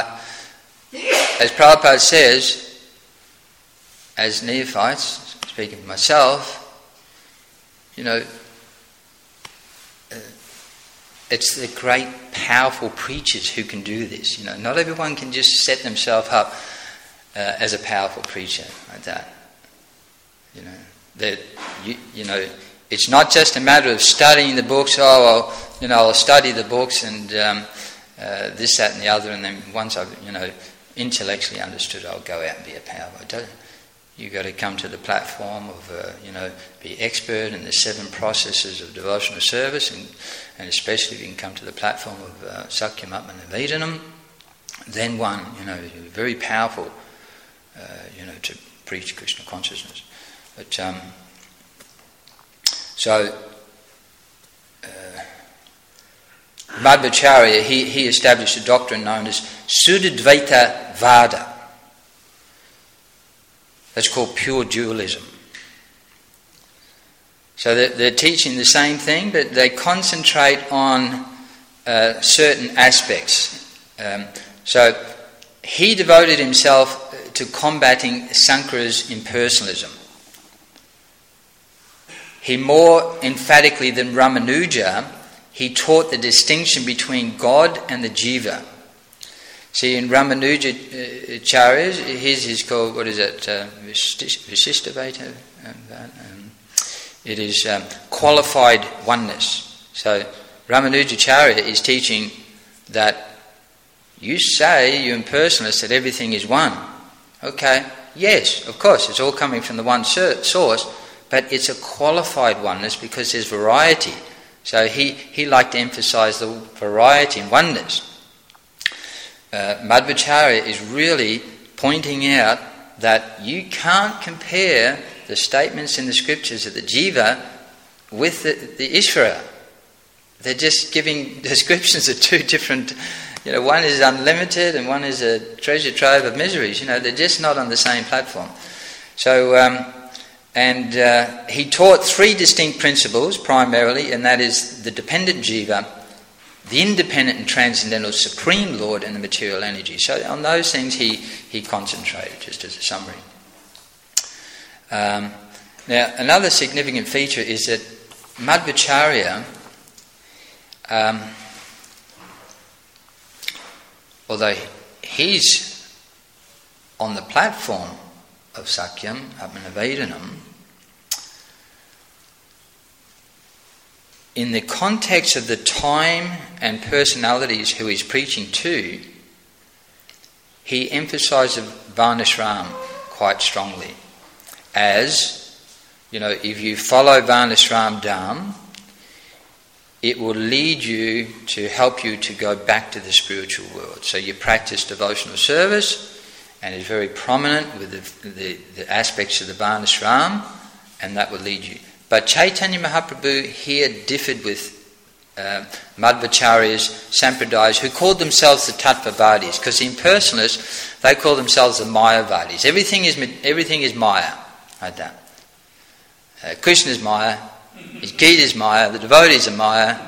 as Prabhupada says, as neophytes, speaking for myself, you know, uh, it's the great, powerful preachers who can do this. You know, not everyone can just set themselves up uh, as a powerful preacher like that. You know. That you, you know, it's not just a matter of studying the books. Oh, well, you know, I'll study the books and um, uh, this, that, and the other, and then once I've, you know, intellectually understood, I'll go out and be a powerful. You've got to come to the platform of, uh, you know, be expert in the seven processes of devotional service, and, and especially if you can come to the platform of uh, Sakyam Atman Nivedanam, then one, you know, very powerful, uh, you know, to preach Krishna consciousness. But um, so uh, Madhvacharya, he, he established a doctrine known as Suddhadvaita Vada. That's called pure dualism. So they're, they're teaching the same thing, but they concentrate on uh, certain aspects. Um, so he devoted himself to combating Sankara's impersonalism. He more emphatically than Ramanuja, he taught the distinction between God and the jiva. See, in Ramanuja Acharya's, his is called, what is it, uh, Vishishtadvaita? Um, it is um, qualified oneness. So Ramanuja Acharya is teaching that you say, you impersonalists, that everything is one. Okay, yes, of course, it's all coming from the one source, but it's a qualified oneness because there's variety. So he, he liked to emphasize the variety and oneness. Uh, Madhvacharya is really pointing out that you can't compare the statements in the scriptures of the jiva with the, the Ishvara. They're just giving descriptions of two different, you know, one is unlimited and one is a treasure trove of miseries. You know, they're just not on the same platform. So, um, and uh, he taught three distinct principles primarily, and that is the dependent jiva, the independent and transcendental supreme Lord, and the material energy. So on those things he, he concentrated, just as a summary. Um, now, another significant feature is that Madhvacharya, um, although he's on the platform of Sakyam, Atmanavedanam, in the context of the time and personalities who he's preaching to, he emphasises Varnashram quite strongly. As, you know, if you follow Varnashram Dham, it will lead you to help you to go back to the spiritual world. So you practice devotional service, and it's very prominent with the, the, the aspects of the Varnashram, and that will lead you. But Chaitanya Mahaprabhu here differed with uh, Madhvacharya's Sampradayas, who called themselves the Tattvavadis, because the impersonalists, they call themselves the Mayavadis. Everything is everything is Maya, like that. Uh, Krishna is Maya, his Gita is Maya, the devotees are Maya.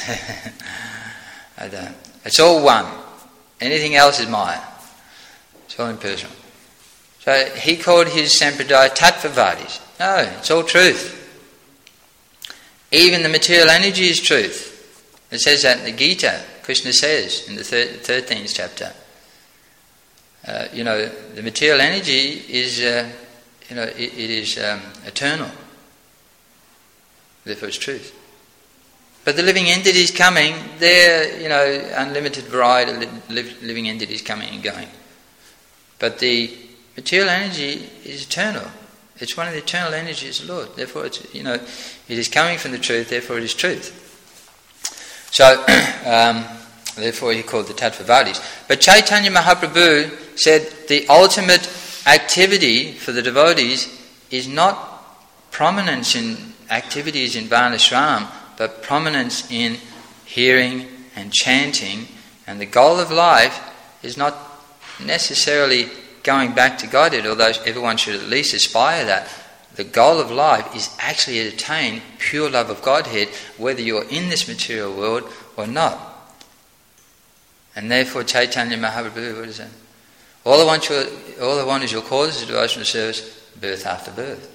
like that. It's all one. Anything else is Maya. It's all impersonal. So he called his Sampradaya Tattvavadis. No, it's all truth. Even the material energy is truth. It says that in the Gita. Krishna says in the thirteenth chapter. Uh, you know, the material energy is, uh, you know, it, it is um, eternal. Therefore, it's truth. But the living entities coming, they're, you know, unlimited variety of li- living entities coming and going. But the material energy is eternal. It's one of the eternal energies of the Lord. Therefore, it's, you know, it is coming from the truth, therefore it is truth. So, um, therefore he called the Tattvavadis. But Chaitanya Mahaprabhu said the ultimate activity for the devotees is not prominence in activities in Varnashram, but prominence in hearing and chanting. And the goal of life is not necessarily going back to Godhead, although everyone should at least aspire that. The goal of life is actually to attain pure love of Godhead, whether you're in this material world or not. And therefore Chaitanya Mahaprabhu, what is that? All I want, your, all I want is your cause of devotional service, birth after birth.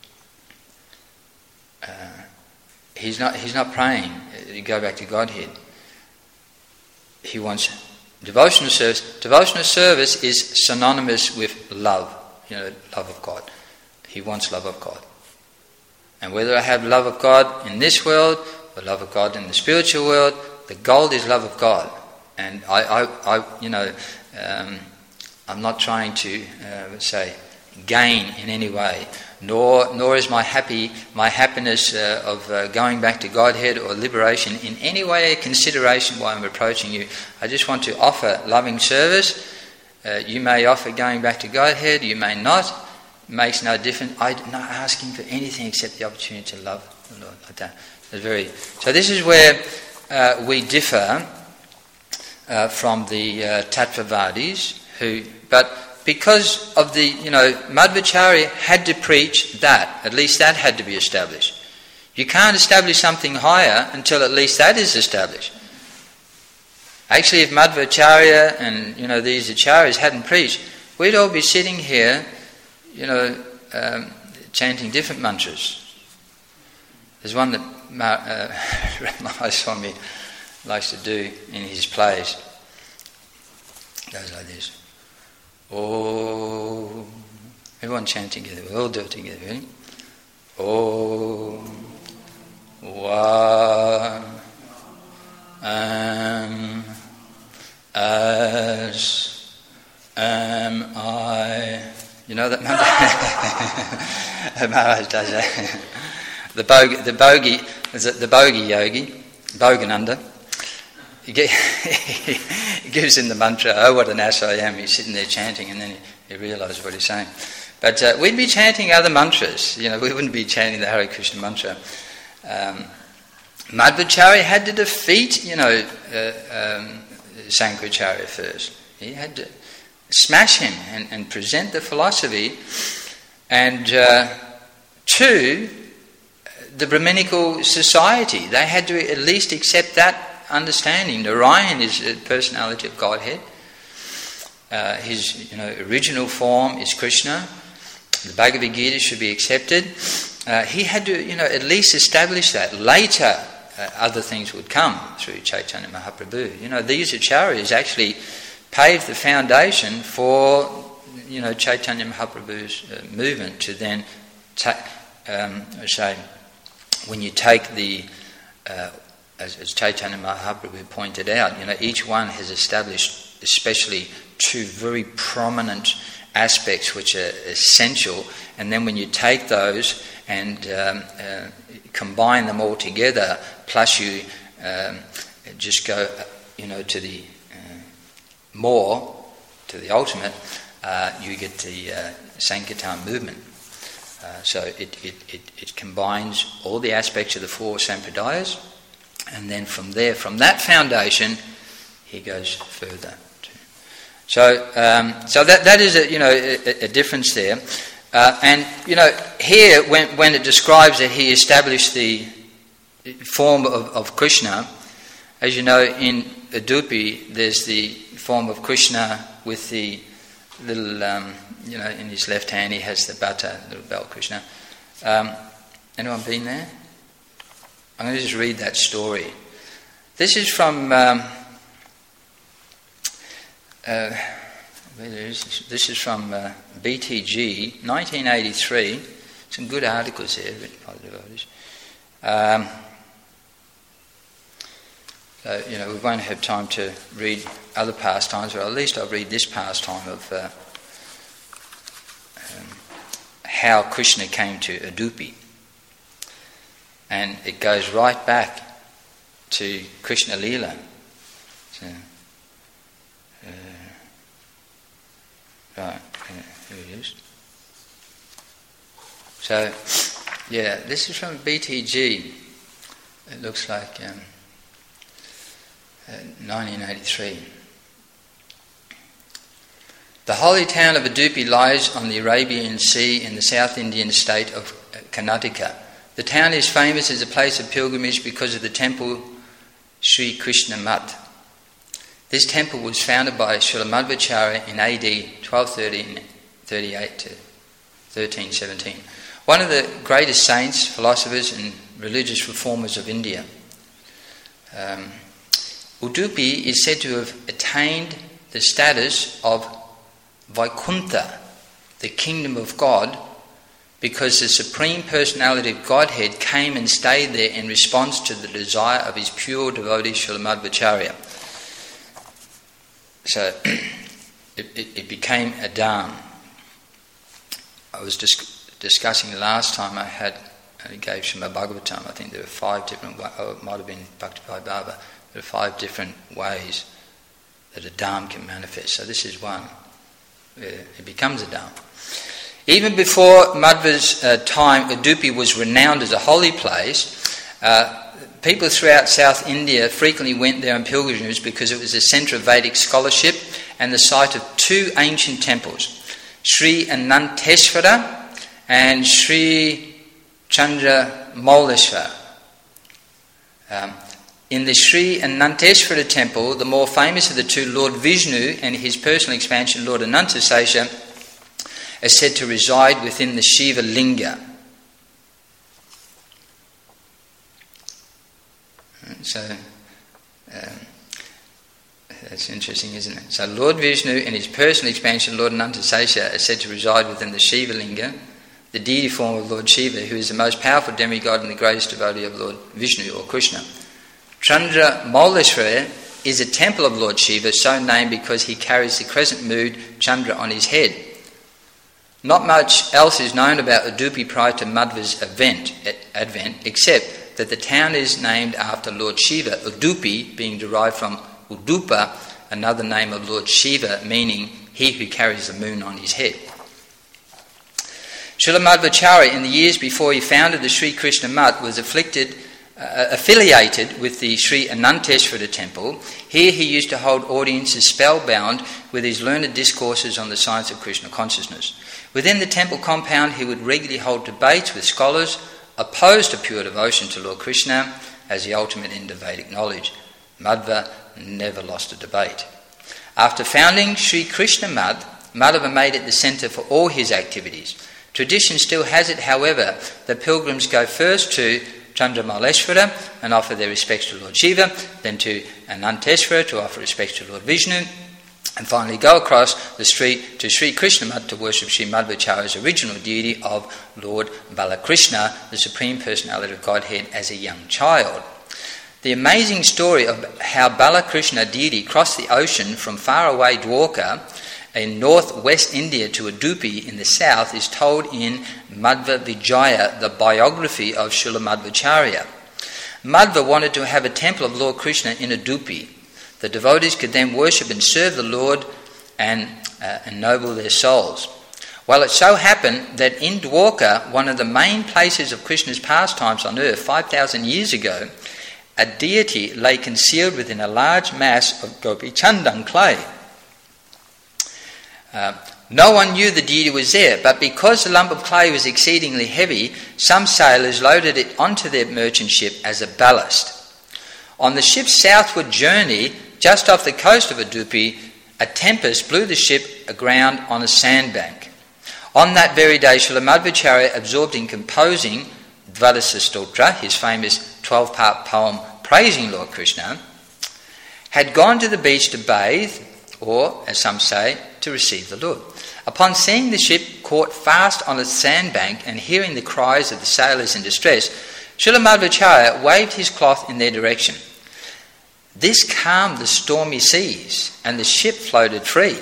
Uh, he's not he's not praying to go back to Godhead. He wants devotional service. Devotional service is synonymous with love, you know, love of God. He wants love of God. And whether I have love of God in this world or love of God in the spiritual world, the goal is love of God. And I, I, I you know, um, I'm not trying to uh, say gain in any way, nor nor is my happy my happiness uh, of uh, going back to Godhead or liberation in any way a consideration why I'm approaching you. I just want to offer loving service. Uh, you may offer going back to Godhead, you may not. It makes no difference. I'm not asking for anything except the opportunity to love the Lord like that. It's very. So this is where uh, we differ uh, from the uh, Tattvavadis, who, but because of the, you know, Madhvacharya had to preach that, at least that had to be established. You can't establish something higher until at least that is established. Actually, if Madhvacharya and, you know, these acharyas hadn't preached, we'd all be sitting here, you know, um, chanting different mantras. There's one that uh, Ramayana Swami likes to do in his plays. It goes like this. Oh, everyone chant together. We all do it together. Ready? Oh, wa, am, as, am I. You know that mantra? Maharaj does that. The bogey, the bogey, is it the bogey yogi, Bhogananda? He, get, he gives him the mantra, oh what an ass I am. He's sitting there chanting and then he, he realises what he's saying. But uh, we'd be chanting other mantras, you know, we wouldn't be chanting the Hare Krishna mantra. Um, Madhvacharya had to defeat, you know, uh, um, Sankaracharya first. He had to smash him and, and present the philosophy. And uh, two, the Brahminical society, they had to at least accept that understanding. Narayan is the personality of Godhead. Uh, his, you know, original form is Krishna. The Bhagavad Gita should be accepted. Uh, he had to, you know, at least establish that. Later, uh, other things would come through Chaitanya Mahaprabhu. You know, these acharyas actually paved the foundation for, you know, Chaitanya Mahaprabhu's uh, movement to then, ta- um, say, when you take the, uh, as, as Chaitanya Mahaprabhu pointed out, you know, each one has established especially two very prominent aspects which are essential, and then when you take those and um, uh, combine them all together, plus you um, just go, you know, to the uh, more, to the ultimate, uh, you get the uh, Sankirtan movement. Uh, so it, it, it, it combines all the aspects of the four sampradayas, and then from there, from that foundation, he goes further. To. So, um, so that that is a you know a, a difference there, uh, and you know here when when it describes that he established the form of, of Krishna, as you know in Udupi there's the form of Krishna with the little, um, you know, in his left hand he has the bata, little bell Krishna. Um, anyone been there? I'm going to just read that story. This is from, um, uh, this is from uh, B T G, nineteen eighty-three. Some good articles there written by the devotees. Um, So, you know, we won't have time to read other pastimes, but at least I'll read this pastime of uh, um, how Krishna came to Udupi. And it goes right back to Krishna Leela. So, uh, right, here it is. So, yeah, this is from B T G. It looks like... Um, Uh, nineteen eighty-three. The holy town of Udupi lies on the Arabian Sea in the South Indian state of Karnataka. The town is famous as a place of pilgrimage because of the temple Sri Krishna Mat. This temple was founded by Srila Madhvacharya in A D twelve thirty-eight to thirteen seventeen. One of the greatest saints, philosophers and religious reformers of India. Um, Udupi is said to have attained the status of Vaikuntha, the kingdom of God, because the Supreme Personality of Godhead came and stayed there in response to the desire of his pure devotee Srila Madhvacharya. So it, it, it became a dham. I was dis- discussing last time I had I gave Srimad Bhagavatam. I think there were five different ways, oh, it might have been Bhakti-Bhai Baba. There are five different ways that a dham can manifest. So this is one. It becomes a dham. Even before Madhva's uh, time, Udupi was renowned as a holy place. Uh, people throughout South India frequently went there on pilgrimage because it was a centre of Vedic scholarship and the site of two ancient temples, Sri Ananteshwara and Sri Chandra Mauleshwara. Um, in the Sri Ananteshwara temple, the more famous of the two, Lord Vishnu and his personal expansion, Lord Anantasesha, are said to reside within the Shiva Linga. So, um, that's interesting, isn't it? So Lord Vishnu and his personal expansion, Lord Anantasesha, are said to reside within the Shiva Linga, the deity form of Lord Shiva, who is the most powerful demigod and the greatest devotee of Lord Vishnu or Krishna. Chandra Mauleshwara is a temple of Lord Shiva, so named because he carries the crescent moon Chandra on his head. Not much else is known about Udupi prior to Madhva's event, advent, except that the town is named after Lord Shiva, Udupi being derived from Udupa, another name of Lord Shiva, meaning he who carries the moon on his head. Srila Madhvacharya, in the years before he founded the Sri Krishna Math, was afflicted, uh, affiliated with the Sri Ananteshwara temple. Here he used to hold audiences spellbound with his learned discourses on the science of Krishna consciousness. Within the temple compound, he would regularly hold debates with scholars opposed to pure devotion to Lord Krishna as the ultimate end of Vedic knowledge. Madhva never lost a debate. After founding Sri Krishna Math, Madhva made it the centre for all his activities. Tradition still has it, however, that pilgrims go first to Chandramaleshwara and offer their respects to Lord Shiva, then to Ananteshwara to offer respects to Lord Vishnu, and finally go across the street to Sri Krishna Math to worship Sri Madhvacharya's original deity of Lord Balakrishna, the Supreme Personality of Godhead, as a young child. The amazing story of how Balakrishna deity crossed the ocean from faraway Dwarka in northwest India to Udupi in the south is told in Madhva Vijaya, the biography of Srila Madhvacharya. Madhva wanted to have a temple of Lord Krishna in Udupi. The devotees could then worship and serve the Lord and uh, ennoble their souls. Well, it so happened that in Dwarka, one of the main places of Krishna's pastimes on earth five thousand years ago, a deity lay concealed within a large mass of Gopi Chandan clay. Uh, no one knew the deity was there, but because the lump of clay was exceedingly heavy, some sailors loaded it onto their merchant ship as a ballast. On the ship's southward journey, just off the coast of Udupi, a tempest blew the ship aground on a sandbank. On that very day, Srila Madhvacharya, absorbed in composing Dvadasa Stotra, his famous twelve-part poem praising Lord Krishna, had gone to the beach to bathe, or, as some say, to receive the Lord. Upon seeing the ship caught fast on a sandbank and hearing the cries of the sailors in distress, Srila Madhvacharya waved his cloth in their direction. This calmed the stormy seas, and the ship floated free.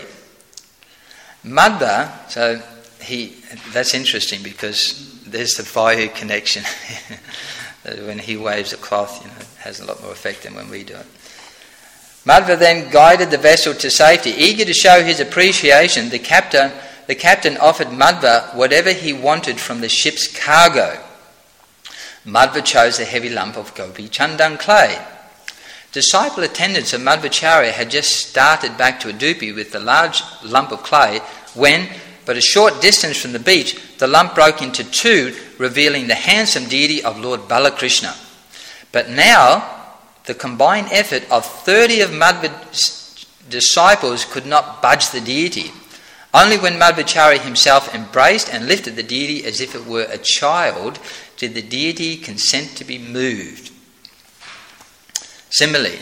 Madhva, so he, that's interesting because there's the Vayu connection. When he waves a cloth, you know, it has a lot more effect than when we do it. Madhva then guided the vessel to safety. Eager to show his appreciation, the captain, the captain offered Madhva whatever he wanted from the ship's cargo. Madhva chose a heavy lump of Gopi Chandan clay. Disciple attendants of Madhvacharya had just started back to Udupi with the large lump of clay when, but a short distance from the beach, the lump broke into two, revealing the handsome deity of Lord Balakrishna. But now, the combined effort of thirty of Madhva's disciples could not budge the deity. Only when Madhvacharya himself embraced and lifted the deity as if it were a child did the deity consent to be moved. Similarly,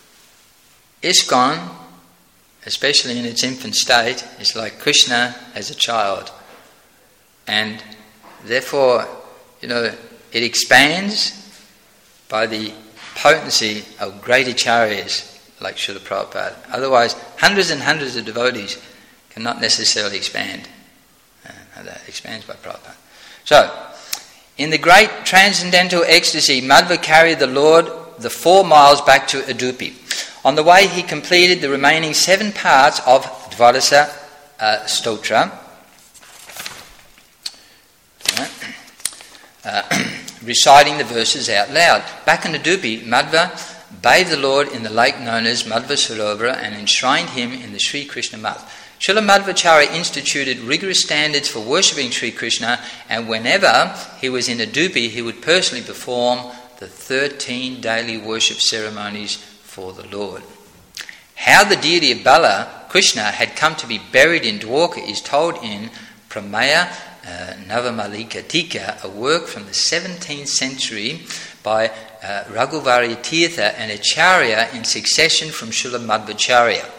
ISKCON, especially in its infant state, is like Krishna as a child. And therefore, you know, it expands by the potency of great acharyas like Srila Prabhupada. Otherwise, hundreds and hundreds of devotees cannot necessarily expand. Uh, that expands by Prabhupada. So, in the great transcendental ecstasy, Madhva carried the Lord the four miles back to Udupi. On the way, he completed the remaining seven parts of Dvadasa uh, Stotra. Uh, reciting the verses out loud. Back in Udupi, Madhva bathed the Lord in the lake known as Madhva Sarovara and enshrined him in the Sri Krishna Math. Srila Madhvacharya instituted rigorous standards for worshipping Sri Krishna, and whenever he was in Udupi, he would personally perform the thirteen daily worship ceremonies for the Lord. How the deity of Bala, Krishna, had come to be buried in Dwarka is told in Pramaya uh, Navamalika Tika, a work from the seventeenth century by uh, Raghuvari Tirtha, an Acharya in succession from Srila Madhvacharya.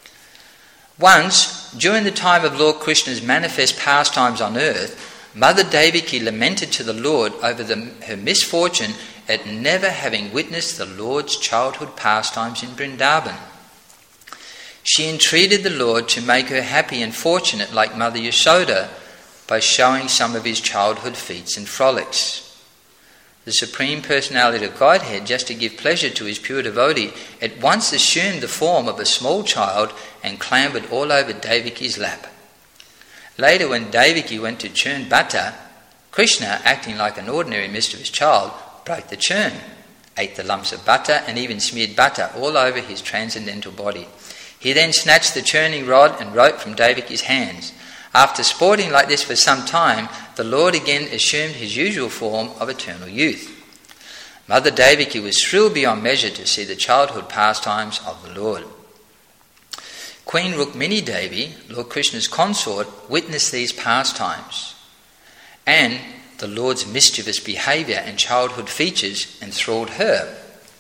Once, during the time of Lord Krishna's manifest pastimes on earth, Mother Devaki lamented to the Lord over the, her misfortune at never having witnessed the Lord's childhood pastimes in Vrindavan. She entreated the Lord to make her happy and fortunate like Mother Yashoda by showing some of his childhood feats and frolics. The Supreme Personality of Godhead, just to give pleasure to his pure devotee, at once assumed the form of a small child and clambered all over Devaki's lap. Later, when Devaki went to churn butter, Krishna, acting like an ordinary mischievous child, broke the churn, ate the lumps of butter, and even smeared butter all over his transcendental body. He then snatched the churning rod and rope from Devaki's hands. After sporting like this for some time, the Lord again assumed his usual form of eternal youth. Mother Devaki was thrilled beyond measure to see the childhood pastimes of the Lord. Queen Rukmini Devi, Lord Krishna's consort, witnessed these pastimes, and the Lord's mischievous behaviour and childhood features enthralled her.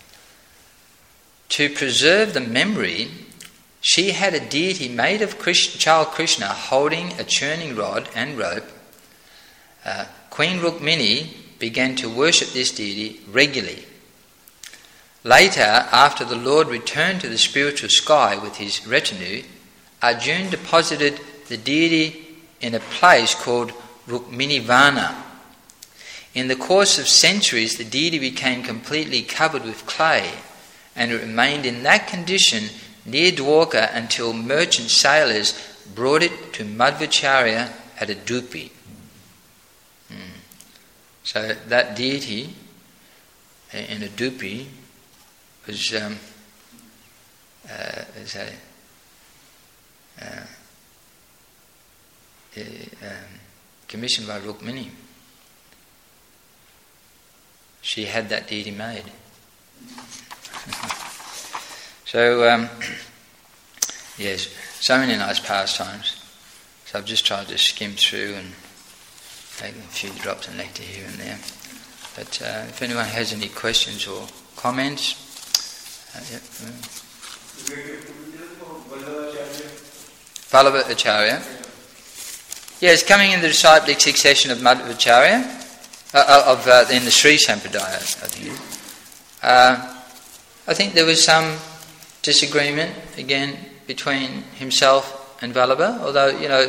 To preserve the memory, she had a deity made of Krishna, child Krishna holding a churning rod and rope. Uh, Queen Rukmini began to worship this deity regularly. Later, after the Lord returned to the spiritual sky with his retinue, Arjuna deposited the deity in a place called Rukminivana. In the course of centuries, the deity became completely covered with clay, and it remained in that condition near Dwarka until merchant sailors brought it to Madhvacharya at Udupi. Hmm. So that deity in Udupi was, um, uh, was a, uh, uh, um, commissioned by Rukmini. She had that deity made. So, um, yes, so many nice pastimes. So I've just tried to skim through and take a few drops of nectar here and there. But uh, if anyone has any questions or comments, uh, yeah. Vallabha Acharya. Yes, coming in the disciplic succession of Madhvacharya, uh, of uh, in the Sri Sampradaya, I think. Uh, I think there was some disagreement again between himself and Vallabha, although you know.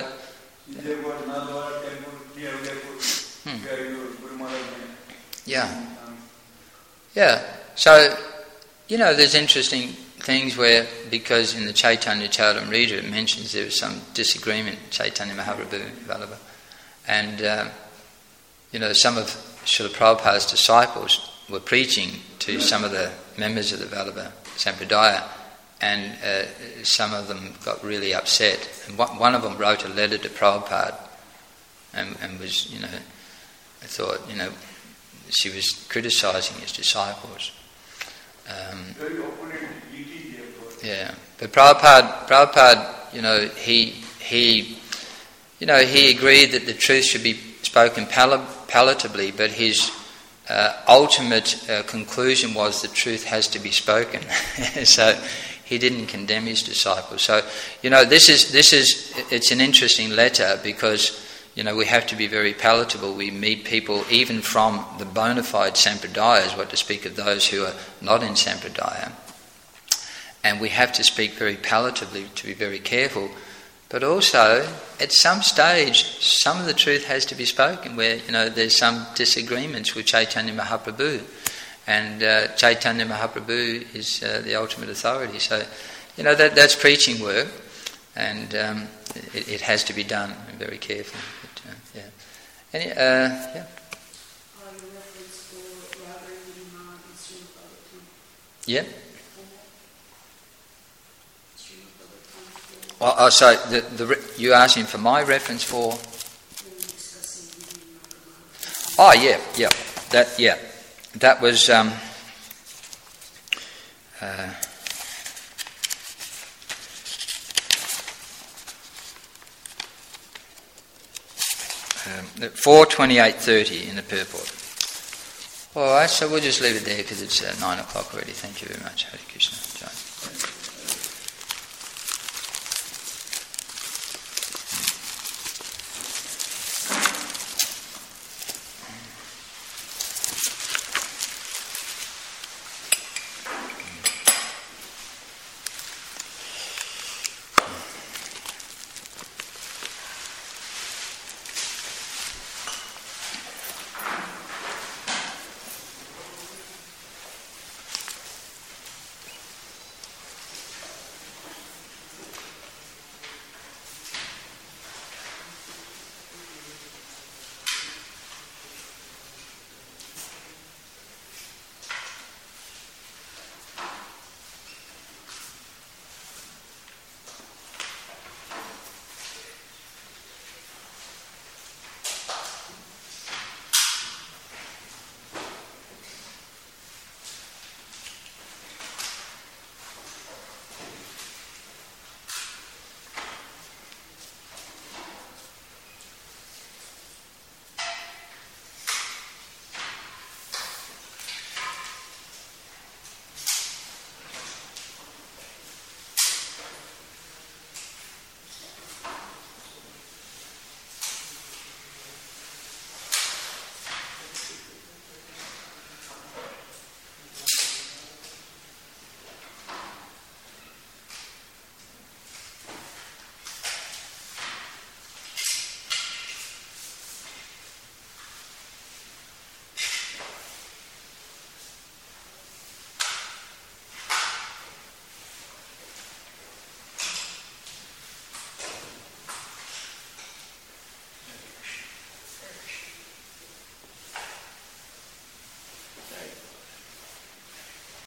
Hmm. Yeah, yeah. So you know, there's interesting things where, because in the Chaitanya Charitamrita it mentions there was some disagreement, Chaitanya Mahaprabhu and Vallabha, and uh, you know, some of Srila Prabhupada's disciples were preaching to some of the members of the Vallabha Sampradaya, and uh, some of them got really upset. And one of them wrote a letter to Prabhupada, and, and was, you know, I thought, you know, she was criticising his disciples. Um, yeah, but Prabhupada, Prabhupada, you know, he he, you know, he agreed that the truth should be spoken pal- palatably, but his uh, ultimate uh, conclusion was the truth has to be spoken. So he didn't condemn his disciples. So you know, this is this is it's an interesting letter because, you know, we have to be very palatable. We meet people even from the bona fide Sampradayas, what to speak of those who are not in Sampradaya. And we have to speak very palatably, to be very careful. But also, at some stage, some of the truth has to be spoken where, you know, there's some disagreements with Chaitanya Mahaprabhu. And uh, Chaitanya Mahaprabhu is uh, the ultimate authority. So, you know, that that's preaching work. And um, it, it has to be done very carefully. But, uh, yeah. Any, uh, yeah. Uh, you referenced Yeah. Oh, oh so the, the, you're asking for my reference for? Oh, yeah, yeah. That, yeah. That was... Um, uh, um, four twenty-eight thirty in the purport. All right, so we'll just leave it there because it's uh, nine o'clock already. Thank you very much. Hare Krishna.